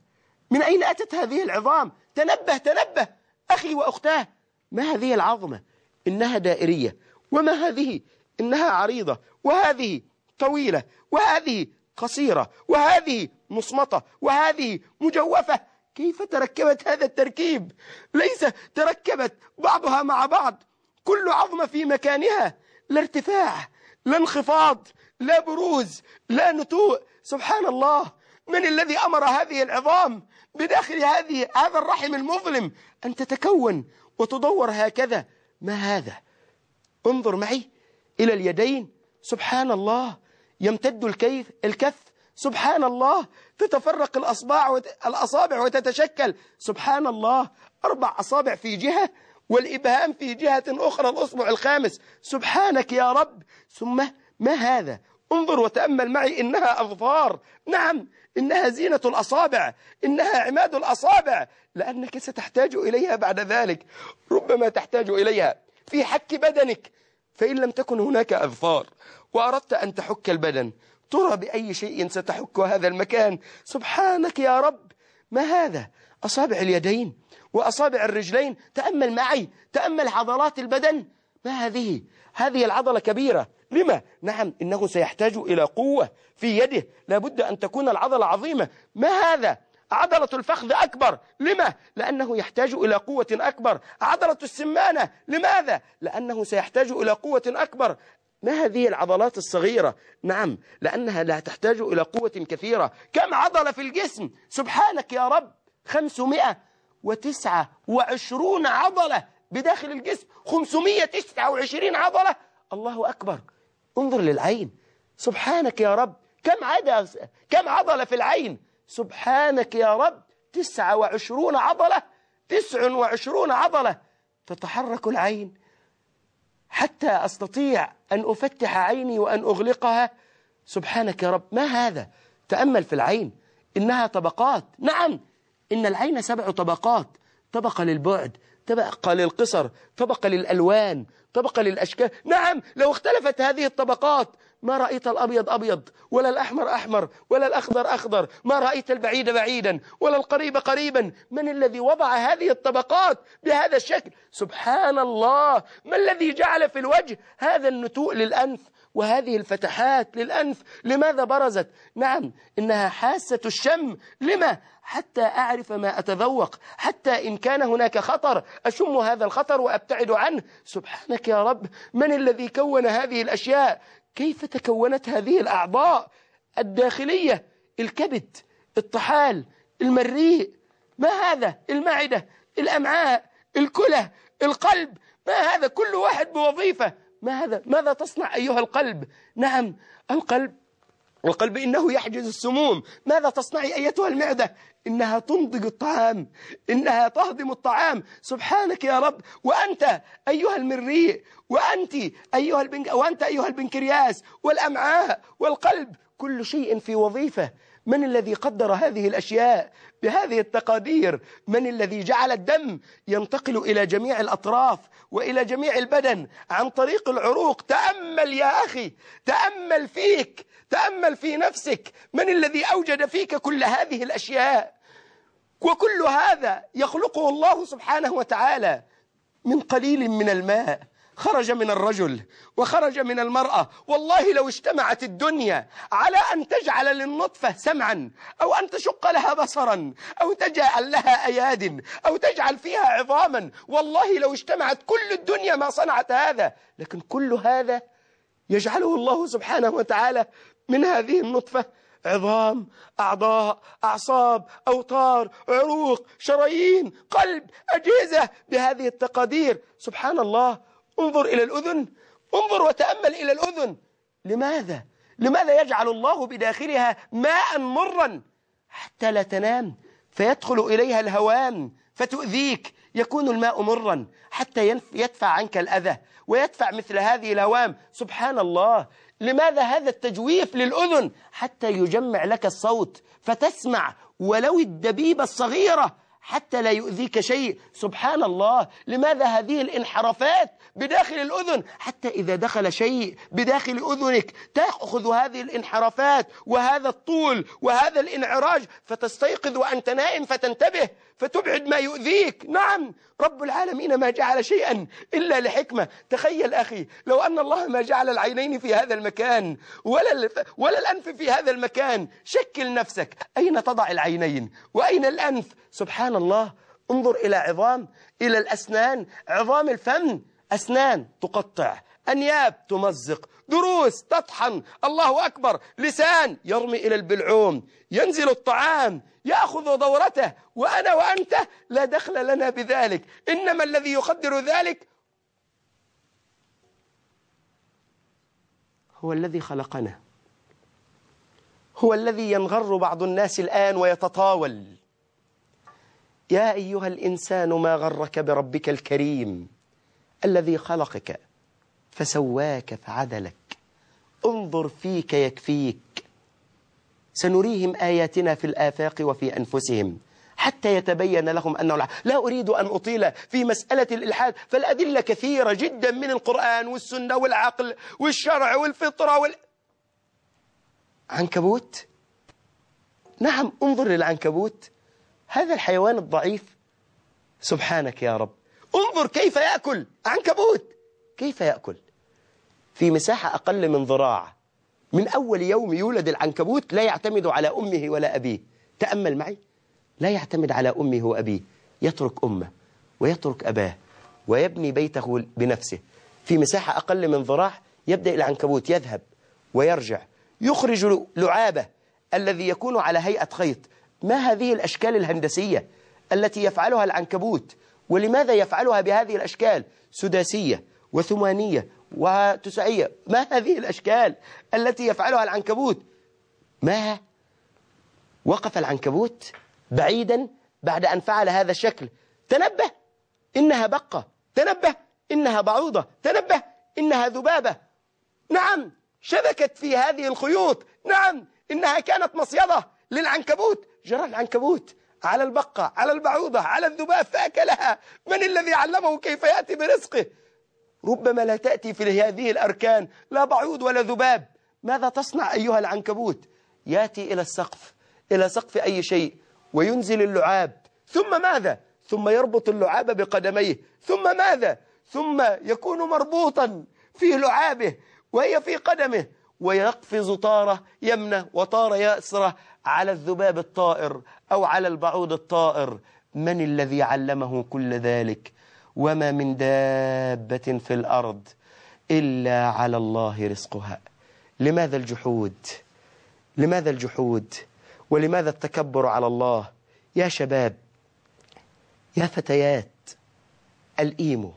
من أين أتت هذه العظام؟ تنبه تنبه أخي وأختاه، ما هذه العظمة؟ إنها دائرية، وما هذه؟ إنها عريضة، وهذه طويلة، وهذه قصيرة، وهذه مصمطة، وهذه مجوفة. كيف تركبت هذا التركيب؟ ليس تركبت بعضها مع بعض، كل عظمة في مكانها، لا ارتفاع لا انخفاض لا بروز لا نتوء. سبحان الله، من الذي أمر هذه العظام بداخل هذه هذا الرحم المظلم أن تتكون وتدور هكذا؟ ما هذا؟ انظر معي إلى اليدين، سبحان الله، يمتد الكيف الكف، سبحان الله، تتفرق الأصبع الأصابع وتتشكل، سبحان الله، أربع أصابع في جهة والإبهام في جهة أخرى، الأصبع الخامس، سبحانك يا رب. ثم ما هذا؟ انظر وتأمل معي، إنها أظفار، نعم إنها زينة الأصابع، إنها عماد الأصابع، لأنك ستحتاج إليها بعد ذلك، ربما تحتاج إليها في حك بدنك. فإن لم تكن هناك أظفار وأردت أن تحك البدن، ترى بأي شيء ستحك هذا المكان؟ سبحانك يا رب. ما هذا؟ أصابع اليدين وأصابع الرجلين، تأمل معي، تأمل عضلات البدن. ما هذه؟ هذه العضلة كبيرة، لما؟ نعم إنه سيحتاج إلى قوة في يده، لابد أن تكون العضلة عظيمة. ما هذا؟ عضلة الفخذ أكبر، لما؟ لأنه يحتاج إلى قوة أكبر. عضلة السمانة، لماذا؟ لأنه سيحتاج إلى قوة أكبر. ما هذه العضلات الصغيرة؟ نعم لأنها لا تحتاج إلى قوة كثيرة. كم عضلة في الجسم؟ سبحانك يا رب، خمسمائة وتسعة وعشرون عضلة بداخل الجسم، خمسمائة وتسعة وعشرين عضلة، الله أكبر. انظر للعين، سبحانك يا رب، كم عدد كم عضلة في العين؟ سبحانك يا رب، تسعة وعشرون عضلة، تسع وعشرون عضلة. تتحرك العين حتى أستطيع أن أفتح عيني وأن أغلقها. سبحانك يا رب. ما هذا؟ تأمل في العين، إنها طبقات، نعم إن العين سبع طبقات، طبقة للبعد، طبقة للقصر، طبقة للألوان، طبقة للأشكال. نعم لو اختلفت هذه الطبقات ما رأيت الأبيض أبيض، ولا الأحمر أحمر، ولا الأخضر أخضر، ما رأيت البعيد بعيدا، ولا القريب قريبا. من الذي وضع هذه الطبقات بهذا الشكل؟ سبحان الله. ما الذي جعل في الوجه هذا النتوء للأنف وهذه الفتحات للأنف؟ لماذا برزت؟ نعم إنها حاسة الشم، لما؟ حتى أعرف ما أتذوق، حتى إن كان هناك خطر أشم هذا الخطر وأبتعد عنه. سبحانك يا رب. من الذي كون هذه الأشياء؟ كيف تكونت هذه الأعضاء الداخلية؟ الكبد، الطحال، المريء، ما هذا؟ المعدة، الأمعاء، الكلى، القلب، ما هذا؟ كل واحد بوظيفة. ما هذا؟ ماذا تصنع أيها القلب؟ نعم القلب، والقلب إنه يحجز السموم. ماذا تصنعي أيتها المعدة؟ إنها تنضج الطعام، إنها تهضم الطعام. سبحانك يا رب. وأنت أيها المريء، وأنت أيها البنك وأنت أيها البنكرياس والأمعاء والقلب، كل شيء في وظيفة. من الذي قدر هذه الأشياء بهذه التقادير؟ من الذي جعل الدم ينتقل إلى جميع الأطراف وإلى جميع البدن عن طريق العروق؟ تأمل يا أخي، تأمل فيك، تأمل في نفسك. من الذي أوجد فيك كل هذه الأشياء؟ وكل هذا يخلقه الله سبحانه وتعالى من قليل من الماء خرج من الرجل وخرج من المرأة. والله لو اجتمعت الدنيا على أن تجعل للنطفة سمعا، أو أن تشق لها بصرا، أو تجعل لها أياد، أو تجعل فيها عظاما، والله لو اجتمعت كل الدنيا ما صنعت هذا. لكن كل هذا يجعله الله سبحانه وتعالى من هذه النطفة عظام، أعضاء، أعصاب، أوتار، عروق، شرايين، قلب، أجهزة بهذه التقادير. سبحان الله. انظر إلى الأذن، انظر وتأمل إلى الأذن. لماذا؟ لماذا يجعل الله بداخلها ماء مرا حتى لا تنام، فيدخل إليها الهوام فتؤذيك؟ يكون الماء مرا حتى يدفع عنك الأذى ويدفع مثل هذه الهوام. سبحان الله. لماذا هذا التجويف للأذن؟ حتى يجمع لك الصوت فتسمع ولو الدبيبة الصغيرة، حتى لا يؤذيك شيء. سبحان الله، لماذا هذه الانحرافات بداخل الأذن؟ حتى إذا دخل شيء بداخل أذنك تأخذ هذه الانحرافات وهذا الطول وهذا الانعراج، فتستيقظ وأنت نائم فتنتبه فتبعد ما يؤذيك. نعم، رب العالمين ما جعل شيئا إلا لحكمة. تخيل أخي، لو أن الله ما جعل العينين في هذا المكان ولا, ولا الأنف في هذا المكان، شكل نفسك أين تضع العينين وأين الأنف؟ سبحان الله. انظر إلى عظام، إلى الأسنان، عظام الفم، أسنان تقطع، أنياب تمزق، ضروس تطحن، الله أكبر، لسان يرمي إلى البلعوم، ينزل الطعام يأخذ دورته، وأنا وأنت لا دخل لنا بذلك. إنما الذي يقدر ذلك هو الذي خلقنا، هو الذي ينغر بعض الناس الآن ويتطاول. يا أيها الإنسان ما غرك بربك الكريم الذي خلقك فسواك فعدلك. انظر فيك يكفيك. سنريهم آياتنا في الآفاق وفي أنفسهم حتى يتبين لهم أنه الحق. لا أريد أن أطيل في مسألة الإلحاد، فالأدلة كثيرة جدا من القرآن والسنة والعقل والشرع والفطرة وال... عنكبوت. نعم، انظر للعنكبوت، هذا الحيوان الضعيف. سبحانك يا رب، انظر كيف يأكل عنكبوت، كيف يأكل في مساحة أقل من ذراع. من أول يوم يولد العنكبوت لا يعتمد على أمه ولا أبيه. تأمل معي، لا يعتمد على أمه وأبيه، يترك أمه ويترك أباه ويبني بيته بنفسه. في مساحة أقل من ذراع يبدأ العنكبوت يذهب ويرجع، يخرج لعابه الذي يكون على هيئة خيط. ما هذه الأشكال الهندسية التي يفعلها العنكبوت؟ ولماذا يفعلها بهذه الأشكال؟ سداسية وثمانية وتسعية. ما هذه الأشكال التي يفعلها العنكبوت؟ ما وقف العنكبوت بعيدا بعد أن فعل هذا الشكل. تنبه، إنها بقة. تنبه، إنها بعوضة. تنبه، إنها ذبابة. نعم، شبكت في هذه الخيوط. نعم، إنها كانت مصيدة للعنكبوت. جرى العنكبوت على البقة، على البعوضة، على الذباب فأكلها. من الذي علمه كيف يأتي برزقه؟ ربما لا تأتي في هذه الأركان لا بعوض ولا ذباب. ماذا تصنع أيها العنكبوت؟ يأتي إلى السقف، إلى سقف أي شيء، وينزل اللعاب. ثم ماذا؟ ثم يربط اللعاب بقدميه. ثم ماذا؟ ثم يكون مربوطا في لعابه وهي في قدمه، ويقفز طارة يمنة وطارة يسرة على الذباب الطائر أو على البعوض الطائر. من الذي علمه كل ذلك؟ وما من دابة في الأرض إلا على الله رزقها. لماذا الجحود؟ لماذا الجحود؟ ولماذا التكبر على الله؟ يا شباب، يا فتيات، الإيمو،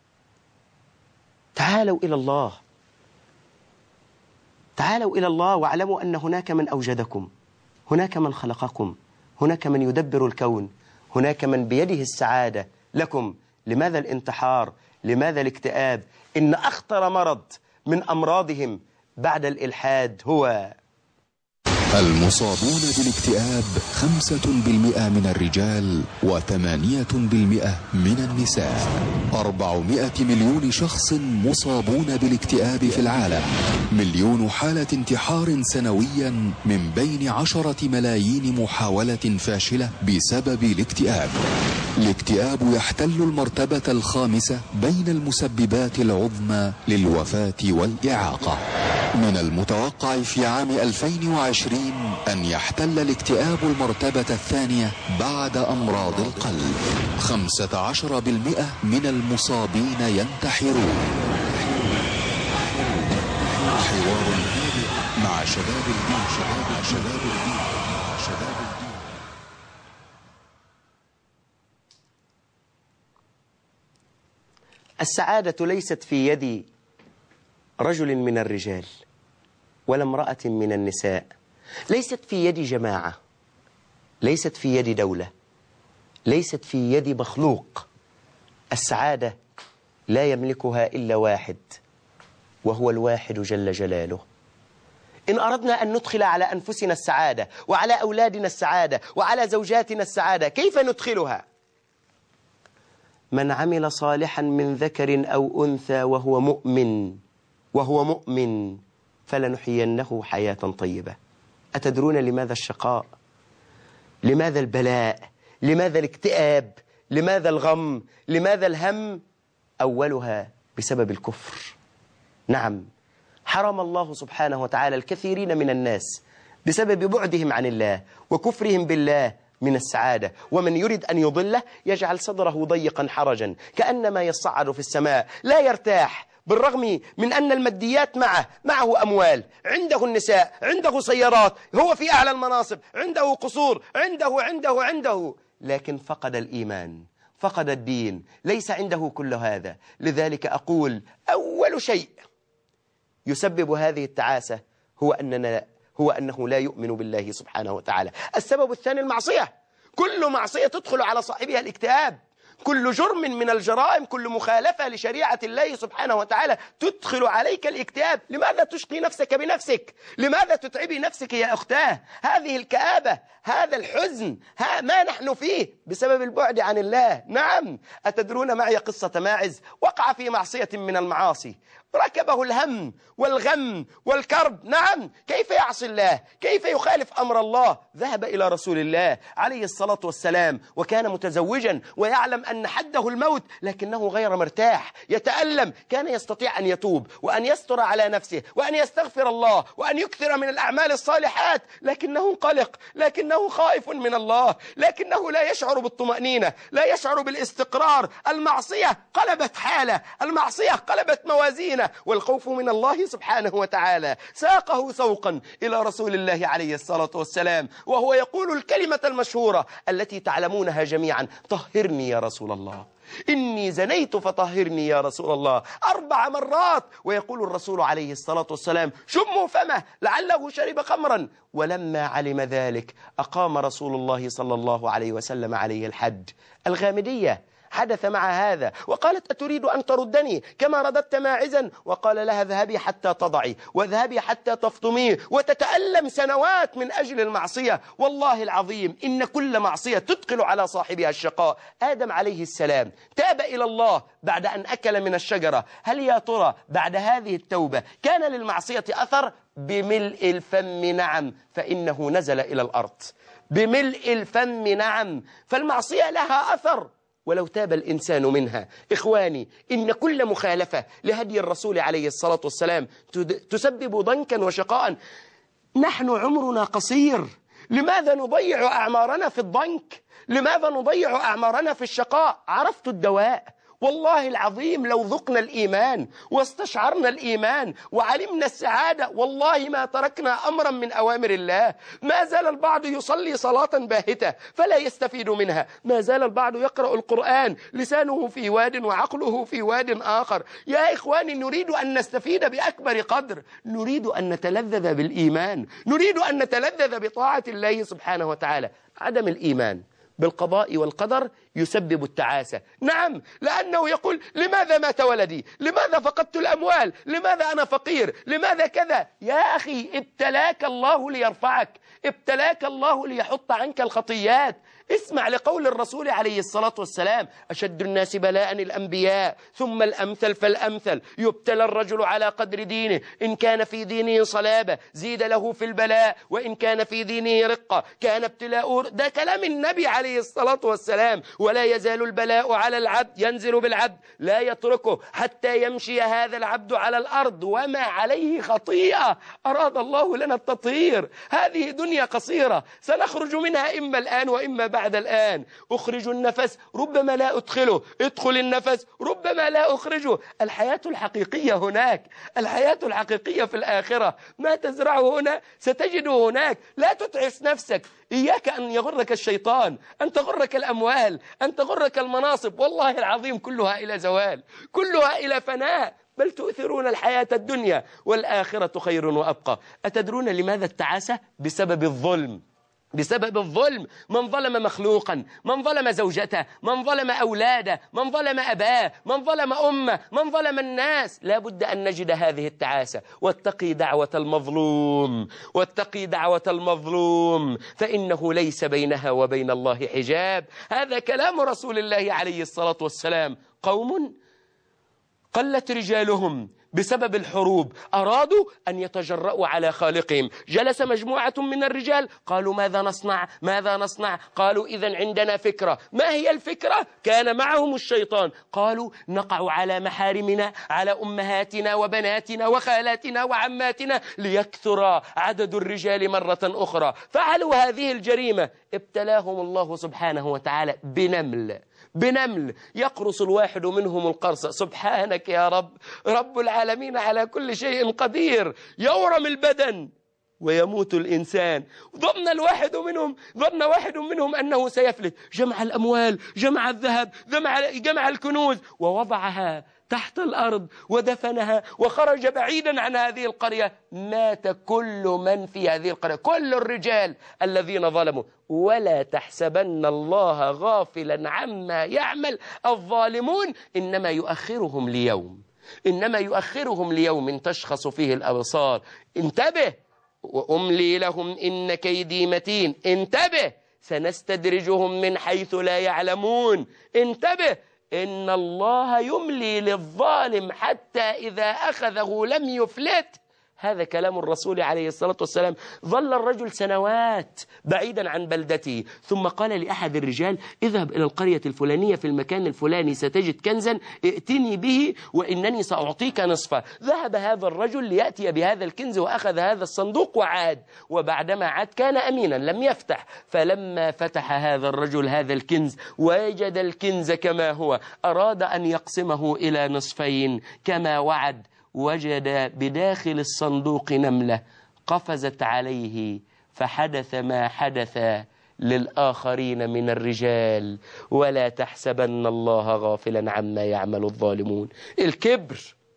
تعالوا إلى الله، تعالوا إلى الله واعلموا أن هناك من أوجدكم، هناك من خلقكم، هناك من يدبر الكون، هناك من بيده السعادة لكم. لماذا الانتحار؟ لماذا الاكتئاب؟ إن أخطر مرض من أمراضهم بعد الإلحاد هو المصابون بالاكتئاب خمسة بالمئة من الرجال وثمانية بالمئة من النساء. أربعمائة مليون شخص مصابون بالاكتئاب في العالم، مليون حالة انتحار سنويا من بين عشرة ملايين محاولة فاشلة بسبب الاكتئاب. الاكتئاب يحتل المرتبة الخامسة بين المسببات العظمى للوفاة والإعاقة. من المتوقع في عام ألفين وعشرين أن يحتل الاكتئاب المرتبة الثانية بعد أمراض القلب. خمسة عشر بالمئة من المصابين ينتحرون. حوار هادئ مع شباب الدين. شباب شباب الدين. شباب الدين. السعادة ليست في يد رجل من الرجال ولا امرأة من النساء، ليست في يد جماعة، ليست في يد دولة، ليست في يد مخلوق. السعادة لا يملكها إلا واحد، وهو الواحد جل جلاله. إن أردنا أن ندخل على أنفسنا السعادة وعلى أولادنا السعادة وعلى زوجاتنا السعادة، كيف ندخلها؟ من عمل صالحا من ذكر أو أنثى وهو مؤمن وهو مؤمن فلنحيينه حياة طيبة. أتدرون لماذا الشقاء؟ لماذا البلاء؟ لماذا الاكتئاب؟ لماذا الغم؟ لماذا الهم؟ أولها بسبب الكفر. نعم، حرم الله سبحانه وتعالى الكثيرين من الناس بسبب بعدهم عن الله وكفرهم بالله من السعادة. ومن يريد أن يضله يجعل صدره ضيقا حرجا كأنما يصعد في السماء، لا يرتاح، بالرغم من أن الماديات معه معه أموال، عنده النساء، عنده سيارات، هو في أعلى المناصب، عنده قصور، عنده عنده عنده لكن فقد الإيمان، فقد الدين، ليس عنده كل هذا. لذلك أقول أول شيء يسبب هذه التعاسة هو أننا هو أنه لا يؤمن بالله سبحانه وتعالى. السبب الثاني المعصية. كل معصية تدخل على صاحبها الاكتئاب، كل جرم من الجرائم، كل مخالفة لشريعة الله سبحانه وتعالى تدخل عليك الاكتئاب. لماذا تشقي نفسك بنفسك؟ لماذا تتعبي نفسك يا أختاه؟ هذه الكآبة، هذا الحزن، ها ما نحن فيه بسبب البعد عن الله. نعم، أتدرون معي قصة ماعز؟ وقع في معصية من المعاصي، ركبه الهم والغم والكرب. نعم، كيف يعصي الله؟ كيف يخالف أمر الله؟ ذهب إلى رسول الله عليه الصلاة والسلام، وكان متزوجا ويعلم أن حده الموت، لكنه غير مرتاح، يتألم. كان يستطيع أن يتوب وأن يستر على نفسه وأن يستغفر الله وأن يكثر من الأعمال الصالحات، لكنه قلق، لكنه خائف من الله، لكنه لا يشعر بالطمأنينة، لا يشعر بالاستقرار. المعصية قلبت حالة، المعصية قلبت موازين، والخوف من الله سبحانه وتعالى ساقه سوقا إلى رسول الله عليه الصلاة والسلام، وهو يقول الكلمة المشهورة التي تعلمونها جميعا: طهرني يا رسول الله، إني زنيت فطهرني يا رسول الله، أربع مرات. ويقول الرسول عليه الصلاة والسلام: شموا فمه لعله شرب خمرا. ولما علم ذلك أقام رسول الله صلى الله عليه وسلم عليه الحد. الغامدية حدث مع هذا، وقالت: أتريد أن تردني كما رددت ماعزا؟ وقال لها: اذهبي حتى تضعي، واذهبي حتى تفطمي، وتتألم سنوات من أجل المعصية. والله العظيم إن كل معصية تدخل على صاحبها الشقاء. آدم عليه السلام تاب إلى الله بعد أن أكل من الشجرة. هل يا ترى بعد هذه التوبة كان للمعصية أثر؟ بملء الفم نعم، فإنه نزل إلى الأرض. بملء الفم نعم، فالمعصية لها أثر ولو تاب الإنسان منها. إخواني، إن كل مخالفة لهدي الرسول عليه الصلاة والسلام تسبب ضنكا وشقاء. نحن عمرنا قصير، لماذا نضيع أعمارنا في الضنك؟ لماذا نضيع أعمارنا في الشقاء؟ عرفت الدواء. والله العظيم لو ذقنا الإيمان واستشعرنا الإيمان وعلمنا السعادة، والله ما تركنا أمرا من أوامر الله. ما زال البعض يصلي صلاة باهتة فلا يستفيد منها، ما زال البعض يقرأ القرآن لسانه في واد وعقله في واد آخر. يا إخواني، نريد أن نستفيد بأكبر قدر، نريد أن نتلذذ بالإيمان، نريد أن نتلذذ بطاعة الله سبحانه وتعالى. عدم الإيمان بالقضاء والقدر يسبب التعاسة. نعم، لأنه يقول: لماذا مات ولدي؟ لماذا فقدت الأموال؟ لماذا أنا فقير؟ لماذا كذا؟ يا أخي، ابتلاك الله ليرفعك، ابتلاك الله ليحط عنك الخطيات. اسمع لقول الرسول عليه الصلاة والسلام: أشد الناس بلاء الأنبياء ثم الأمثل فالأمثل، يبتلى الرجل على قدر دينه، إن كان في دينه صلابة زيد له في البلاء، وإن كان في دينه رقة كان ابتلاؤه. ده كلام النبي عليه الصلاة والسلام. ولا يزال البلاء على العبد، ينزل بالعبد لا يتركه حتى يمشي هذا العبد على الأرض وما عليه خطيئة. أراد الله لنا التطهير. هذه دنيا قصيرة، سنخرج منها إما الآن وإما بعد الآن. أخرج النفس ربما لا أدخله، ادخل النفس ربما لا أخرجه. الحياة الحقيقية هناك، الحياة الحقيقية في الآخرة. ما تزرعه هنا ستجده هناك. لا تتعس نفسك، إياك أن يغرك الشيطان، أن تغرك الأموال، أن تغرك المناصب. والله العظيم كلها إلى زوال، كلها إلى فناء، بل تؤثرون الحياة الدنيا والآخرة خير وأبقى. أتدرون لماذا التعاسة؟ بسبب الظلم. بسبب الظلم. من ظلم مخلوقا، من ظلم زوجته، من ظلم أولاده، من ظلم أباه، من ظلم أمه، من ظلم الناس، لا بد أن نجد هذه التعاسة. واتقي دعوة المظلوم، واتقي دعوة المظلوم فإنه ليس بينها وبين الله حجاب. هذا كلام رسول الله عليه الصلاة والسلام. قوم قلت رجالهم بسبب الحروب، أرادوا أن يتجرؤوا على خالقهم. جلس مجموعة من الرجال قالوا ماذا نصنع ماذا نصنع قالوا إذن عندنا فكرة. ما هي الفكرة؟ كان معهم الشيطان. قالوا نقع على محارمنا، على أمهاتنا وبناتنا وخالاتنا وعماتنا ليكثر عدد الرجال مرة أخرى. فعلوا هذه الجريمة. ابتلاهم الله سبحانه وتعالى بنمل بنمل يقرص الواحد منهم القرص. سبحانك يا رب، رب العالمين على كل شيء قدير. يورم البدن ويموت الإنسان. ظن الواحد منهم ظن واحد منهم أنه سيفلت، جمع الأموال، جمع الذهب، جمع, جمع الكنوز ووضعها تحت الأرض ودفنها وخرج بعيدا عن هذه القرية. مات كل من في هذه القرية، كل الرجال الذين ظلموا. ولا تحسبن الله غافلا عما يعمل الظالمون، إنما يؤخرهم ليوم إنما يؤخرهم ليوم تشخص فيه الأبصار. انتبه، وأملي لهم إن كيدي متين. انتبه، سنستدرجهم من حيث لا يعلمون. انتبه، إن الله يملي للظالم حتى إذا أخذه لم يفلت. هذا كلام الرسول عليه الصلاة والسلام. ظل الرجل سنوات بعيدا عن بلدته، ثم قال لأحد الرجال اذهب إلى القرية الفلانية في المكان الفلاني ستجد كنزا، ائتني به وإنني سأعطيك نصفه. ذهب هذا الرجل ليأتي بهذا الكنز وأخذ هذا الصندوق وعاد. وبعدما عاد كان أمينا لم يفتح. فلما فتح هذا الرجل هذا الكنز وجد الكنز كما هو، أراد أن يقسمه إلى نصفين كما وعد. وجد بداخل الصندوق نملة قفزت عليه، فحدث ما حدث للآخرين من الرجال. ولا تحسبن الله غافلا عما يعمل الظالمون. الكبر،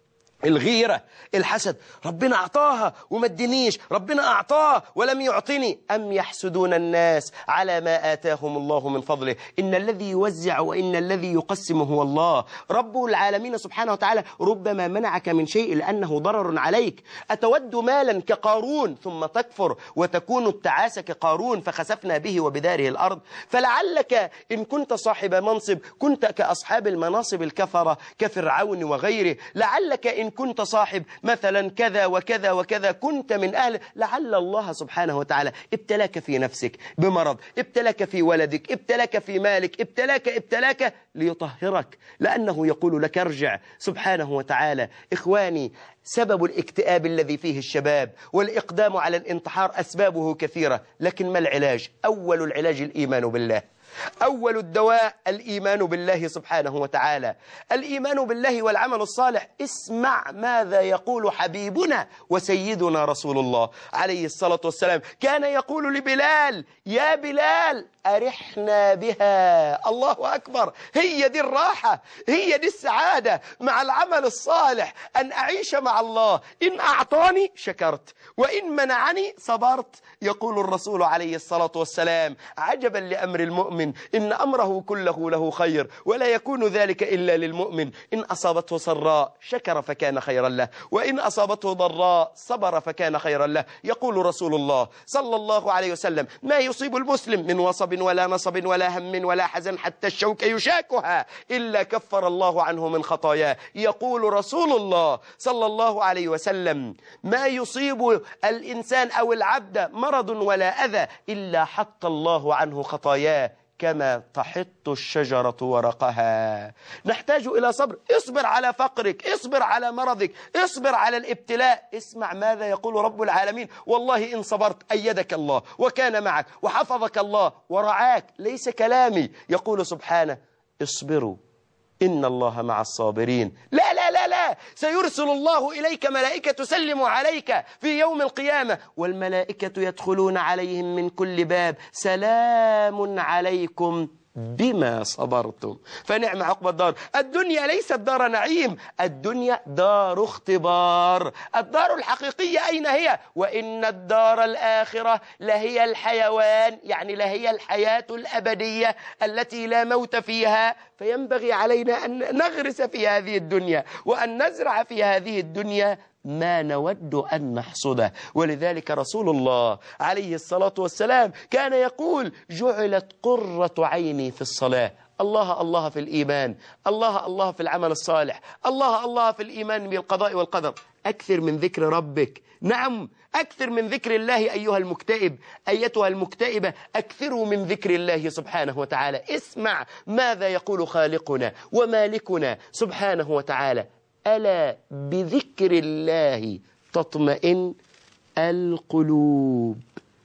الغيرة، الحسد. ربنا أعطاها وما ادنيش، ربنا أعطاه ولم يعطني. أم يحسدون الناس على ما آتاهم الله من فضله. إن الذي يوزع وإن الذي يقسم هو الله رب العالمين سبحانه وتعالى. ربما منعك من شيء لأنه ضرر عليك. أتود مالا كقارون ثم تكفر وتكون التعاسة كقارون فخسفنا به وبداره الأرض. فلعلك إن كنت صاحب منصب كنت كأصحاب المناصب الكفرة كفرعون وغيره. لعلك إن كنت صاحب مثلا كذا وكذا وكذا كنت من أهل. لعل الله سبحانه وتعالى ابتلاك في نفسك بمرض، ابتلاك في ولدك، ابتلاك في مالك، ابتلاك ابتلاك ليطهرك، لأنه يقول لك ارجع سبحانه وتعالى. إخواني، سبب الاكتئاب الذي فيه الشباب والإقدام على الانتحار أسبابه كثيرة، لكن ما العلاج؟ أول العلاج الإيمان بالله. أول الدواء الإيمان بالله سبحانه وتعالى. الإيمان بالله والعمل الصالح. اسمع ماذا يقول حبيبنا وسيدنا رسول الله عليه الصلاة والسلام. كان يقول لبلال يا بلال أرحنا بها. الله أكبر. هي دي الراحة، هي دي السعادة مع العمل الصالح، أن أعيش مع الله. إن أعطاني شكرت وإن منعني صبرت. يقول الرسول عليه الصلاة والسلام عجبا لأمر المؤمن إن أمره كله له خير ولا يكون ذلك إلا للمؤمن. إن أصابته سراء شكر فكان خيرا له وإن أصابته ضراء صبر فكان خيرا له. يقول رسول الله صلى الله عليه وسلم ما يصيب المسلم من وصب ولا نصب ولا هم ولا حزن حتى الشوك يشاكها إلا كفر الله عنه من خطاياه. يقول رسول الله صلى الله عليه وسلم ما يصيب الإنسان أو العبد مرض ولا أذى إلا حط الله عنه خطاياه كما تحط الشجرة ورقها. نحتاج إلى صبر. اصبر على فقرك، اصبر على مرضك، اصبر على الابتلاء. اسمع ماذا يقول رب العالمين. والله إن صبرت أيدك الله وكان معك وحفظك الله ورعاك. ليس كلامي. يقول سبحانه اصبروا إن الله مع الصابرين. لا لا لا لا، سيرسل الله إليك ملائكة تسلم عليك في يوم القيامة، والملائكة يدخلون عليهم من كل باب سلام عليكم بما صبرتم فنعم عقبى الدار. الدنيا ليست دار نعيم، الدنيا دار اختبار. الدار الحقيقية أين هي؟ وإن الدار الآخرة لهي الحيوان، يعني لهي الحياة الأبدية التي لا موت فيها. فينبغي علينا أن نغرس في هذه الدنيا وأن نزرع في هذه الدنيا ما نود أن نحصده. ولذلك رسول الله عليه الصلاة والسلام كان يقول: جعلت قرة عيني في الصلاة. الله الله في الإيمان، الله الله في العمل الصالح، الله الله في الإيمان بالقضاء والقدر. أكثر من ذكر ربك، نعم أكثر من ذكر الله أيها المكتئب، أيتها المكتئبة، أكثروا من ذكر الله سبحانه وتعالى. اسمع ماذا يقول خالقنا ومالكنا سبحانه وتعالى: ألا بذكر الله تطمئن القلوب.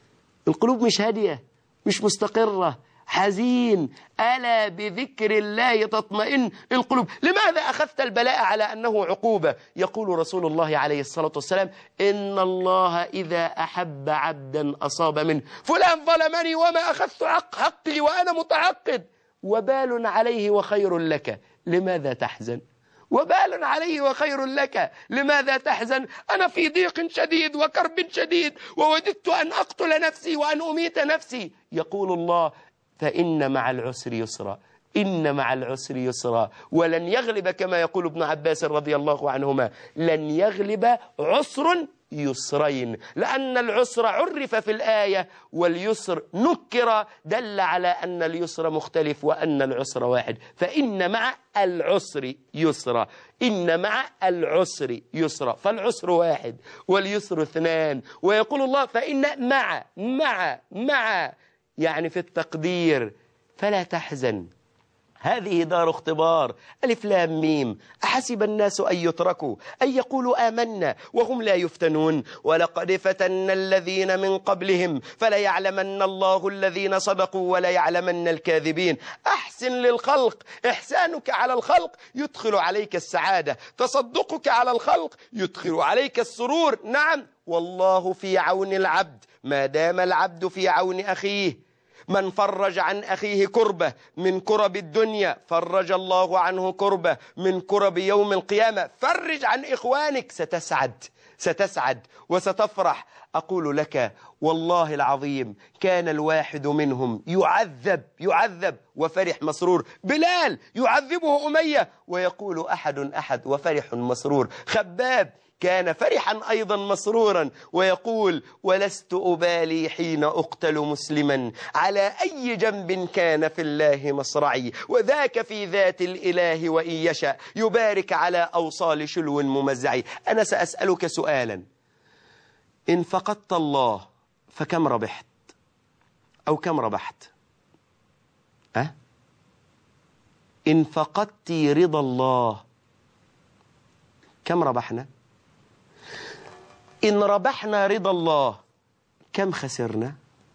القلوب مش هادية، مش مستقرة، حزين. ألا بذكر الله تطمئن القلوب. لماذا أخذت البلاء على أنه عقوبة؟ يقول رسول الله عليه الصلاة والسلام: إن الله إذا أحب عبدا أصاب منه. فلان ظلمني وما أخذت حق حقي وأنا متعقد. وبال عليه وخير لك، لماذا تحزن؟ وبال عليه وخير لك، لماذا تحزن؟ أنا في ضيق شديد وكرب شديد ووددت أن أقتل نفسي وأن أميت نفسي. يقول الله: فإن مع العسر يسرا، إن مع العسر يسرا. ولن يغلب، كما يقول ابن عباس رضي الله عنهما، لن يغلب عسر يسرين، لأن العسر عرف في الآية واليسر نكر، دل على أن اليسر مختلف وأن العسر واحد. فإن مع العسر يسرا، إن مع العسر يسرا، فالعسر واحد واليسر اثنان. ويقول الله: فإن مع مع مع يعني في التقدير، فلا تحزن. هذه دار اختبار. ألف لام ميم. أحسب الناس أن يتركوا أن يقولوا آمنا وهم لا يفتنون ولقد فتنا الذين من قبلهم فليعلمن الله الذين صدقوا وليعلمن الكاذبين. أحسن للخلق، إحسانك على الخلق يدخل عليك السعادة، تصدقك على الخلق يدخل عليك السرور. نعم، والله في عون العبد ما دام العبد في عون أخيه. من فرج عن أخيه كربة من كرب الدنيا فرج الله عنه كربة من كرب يوم القيامة. فرج عن إخوانك، ستسعد ستسعد وستفرح. أقول لك والله العظيم كان الواحد منهم يعذب يعذب وفرح مسرور. بلال يعذبه أمية ويقول أحد أحد وفرح مسرور. خباب كان فرحا أيضا مسرورا ويقول: ولست أبالي حين أقتل مسلما على أي جنب كان في الله مصرعي، وذاك في ذات الإله وإن يشاء يبارك على أوصال شلو ممزعي. أنا سأسألك سؤالا: إن فقدت الله فكم ربحت أو كم ربحت؟ أه؟ إن فقدت رضا الله كم ربحنا؟ إن ربحنا رضا الله كم خسرنا؟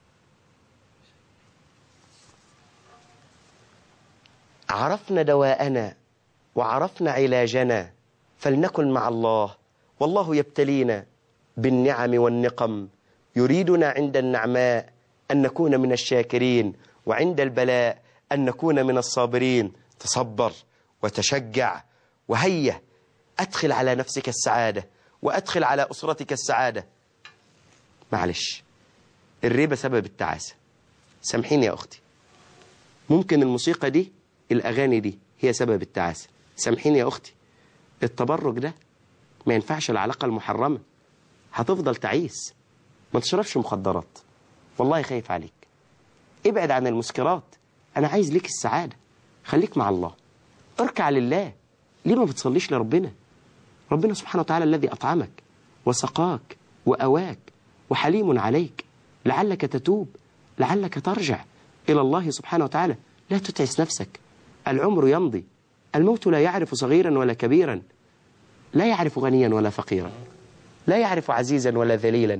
عرفنا دواءنا وعرفنا علاجنا، فلنكن مع الله. والله يبتلينا بالنعم والنقم، يريدنا عند النعماء أن نكون من الشاكرين، وعند البلاء أن نكون من الصابرين. تصبر وتشجع، وهيا أدخل على نفسك السعادة وأدخل على أسرتك السعادة. معلش، الريبة سبب التعاسة، سامحيني يا أختي. ممكن الموسيقى دي، الأغاني دي هي سبب التعاسة، سامحيني يا أختي. التبرج ده ما ينفعش، العلاقة المحرمة، هتفضل تعيس. ما تشربش مخدرات، والله خايف عليك. ابعد عن المسكرات، أنا عايز ليك السعادة. خليك مع الله، اركع لله. ليه ما بتصليش لربنا؟ ربنا سبحانه وتعالى الذي أطعمك وسقاك وأواك وحليم عليك، لعلك تتوب، لعلك ترجع إلى الله سبحانه وتعالى. لا تتعس نفسك، العمر يمضي، الموت لا يعرف صغيرا ولا كبيرا، لا يعرف غنيا ولا فقيرا، لا يعرف عزيزا ولا ذليلا،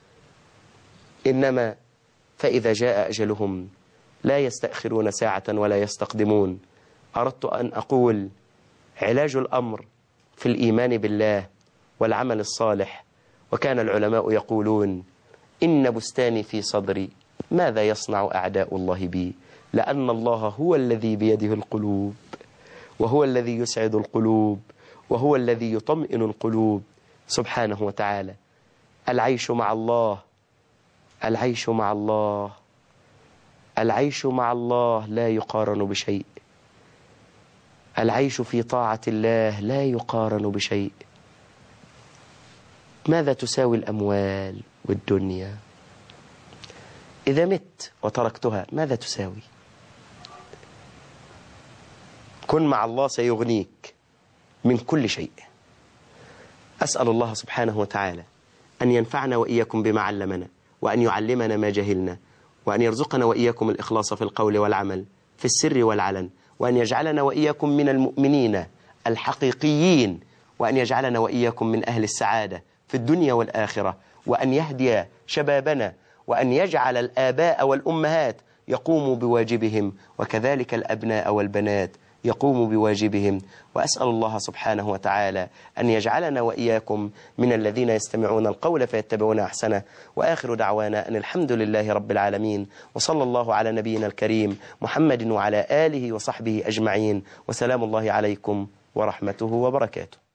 إنما فإذا جاء أجلهم لا يستأخرون ساعة ولا يستقدمون. أردت أن أقول: علاج الأمر في الإيمان بالله والعمل الصالح. وكان العلماء يقولون: إن بستاني في صدري، ماذا يصنع أعداء الله بي؟ لأن الله هو الذي بيده القلوب، وهو الذي يسعد القلوب، وهو الذي يطمئن القلوب سبحانه وتعالى. العيش مع الله، العيش مع الله، العيش مع الله لا يقارن بشيء. العيش في طاعة الله لا يقارن بشيء. ماذا تساوي الأموال والدنيا؟ إذا مت وتركتها ماذا تساوي؟ كن مع الله سيغنيك من كل شيء. أسأل الله سبحانه وتعالى أن ينفعنا وإياكم بما علمنا، وأن يعلمنا ما جهلنا، وأن يرزقنا وإياكم الإخلاص في القول والعمل في السر والعلن، وأن يجعلنا وإياكم من المؤمنين الحقيقيين، وأن يجعلنا وإياكم من أهل السعادة في الدنيا والآخرة، وأن يهدي شبابنا، وأن يجعل الآباء والأمهات يقوموا بواجبهم، وكذلك الأبناء والبنات يقوموا بواجبهم. وأسأل الله سبحانه وتعالى أن يجعلنا وإياكم من الذين يستمعون القول فيتبعون أحسنه. وآخر دعوانا أن الحمد لله رب العالمين، وصلى الله على نبينا الكريم محمد وعلى آله وصحبه أجمعين، وسلام الله عليكم ورحمته وبركاته.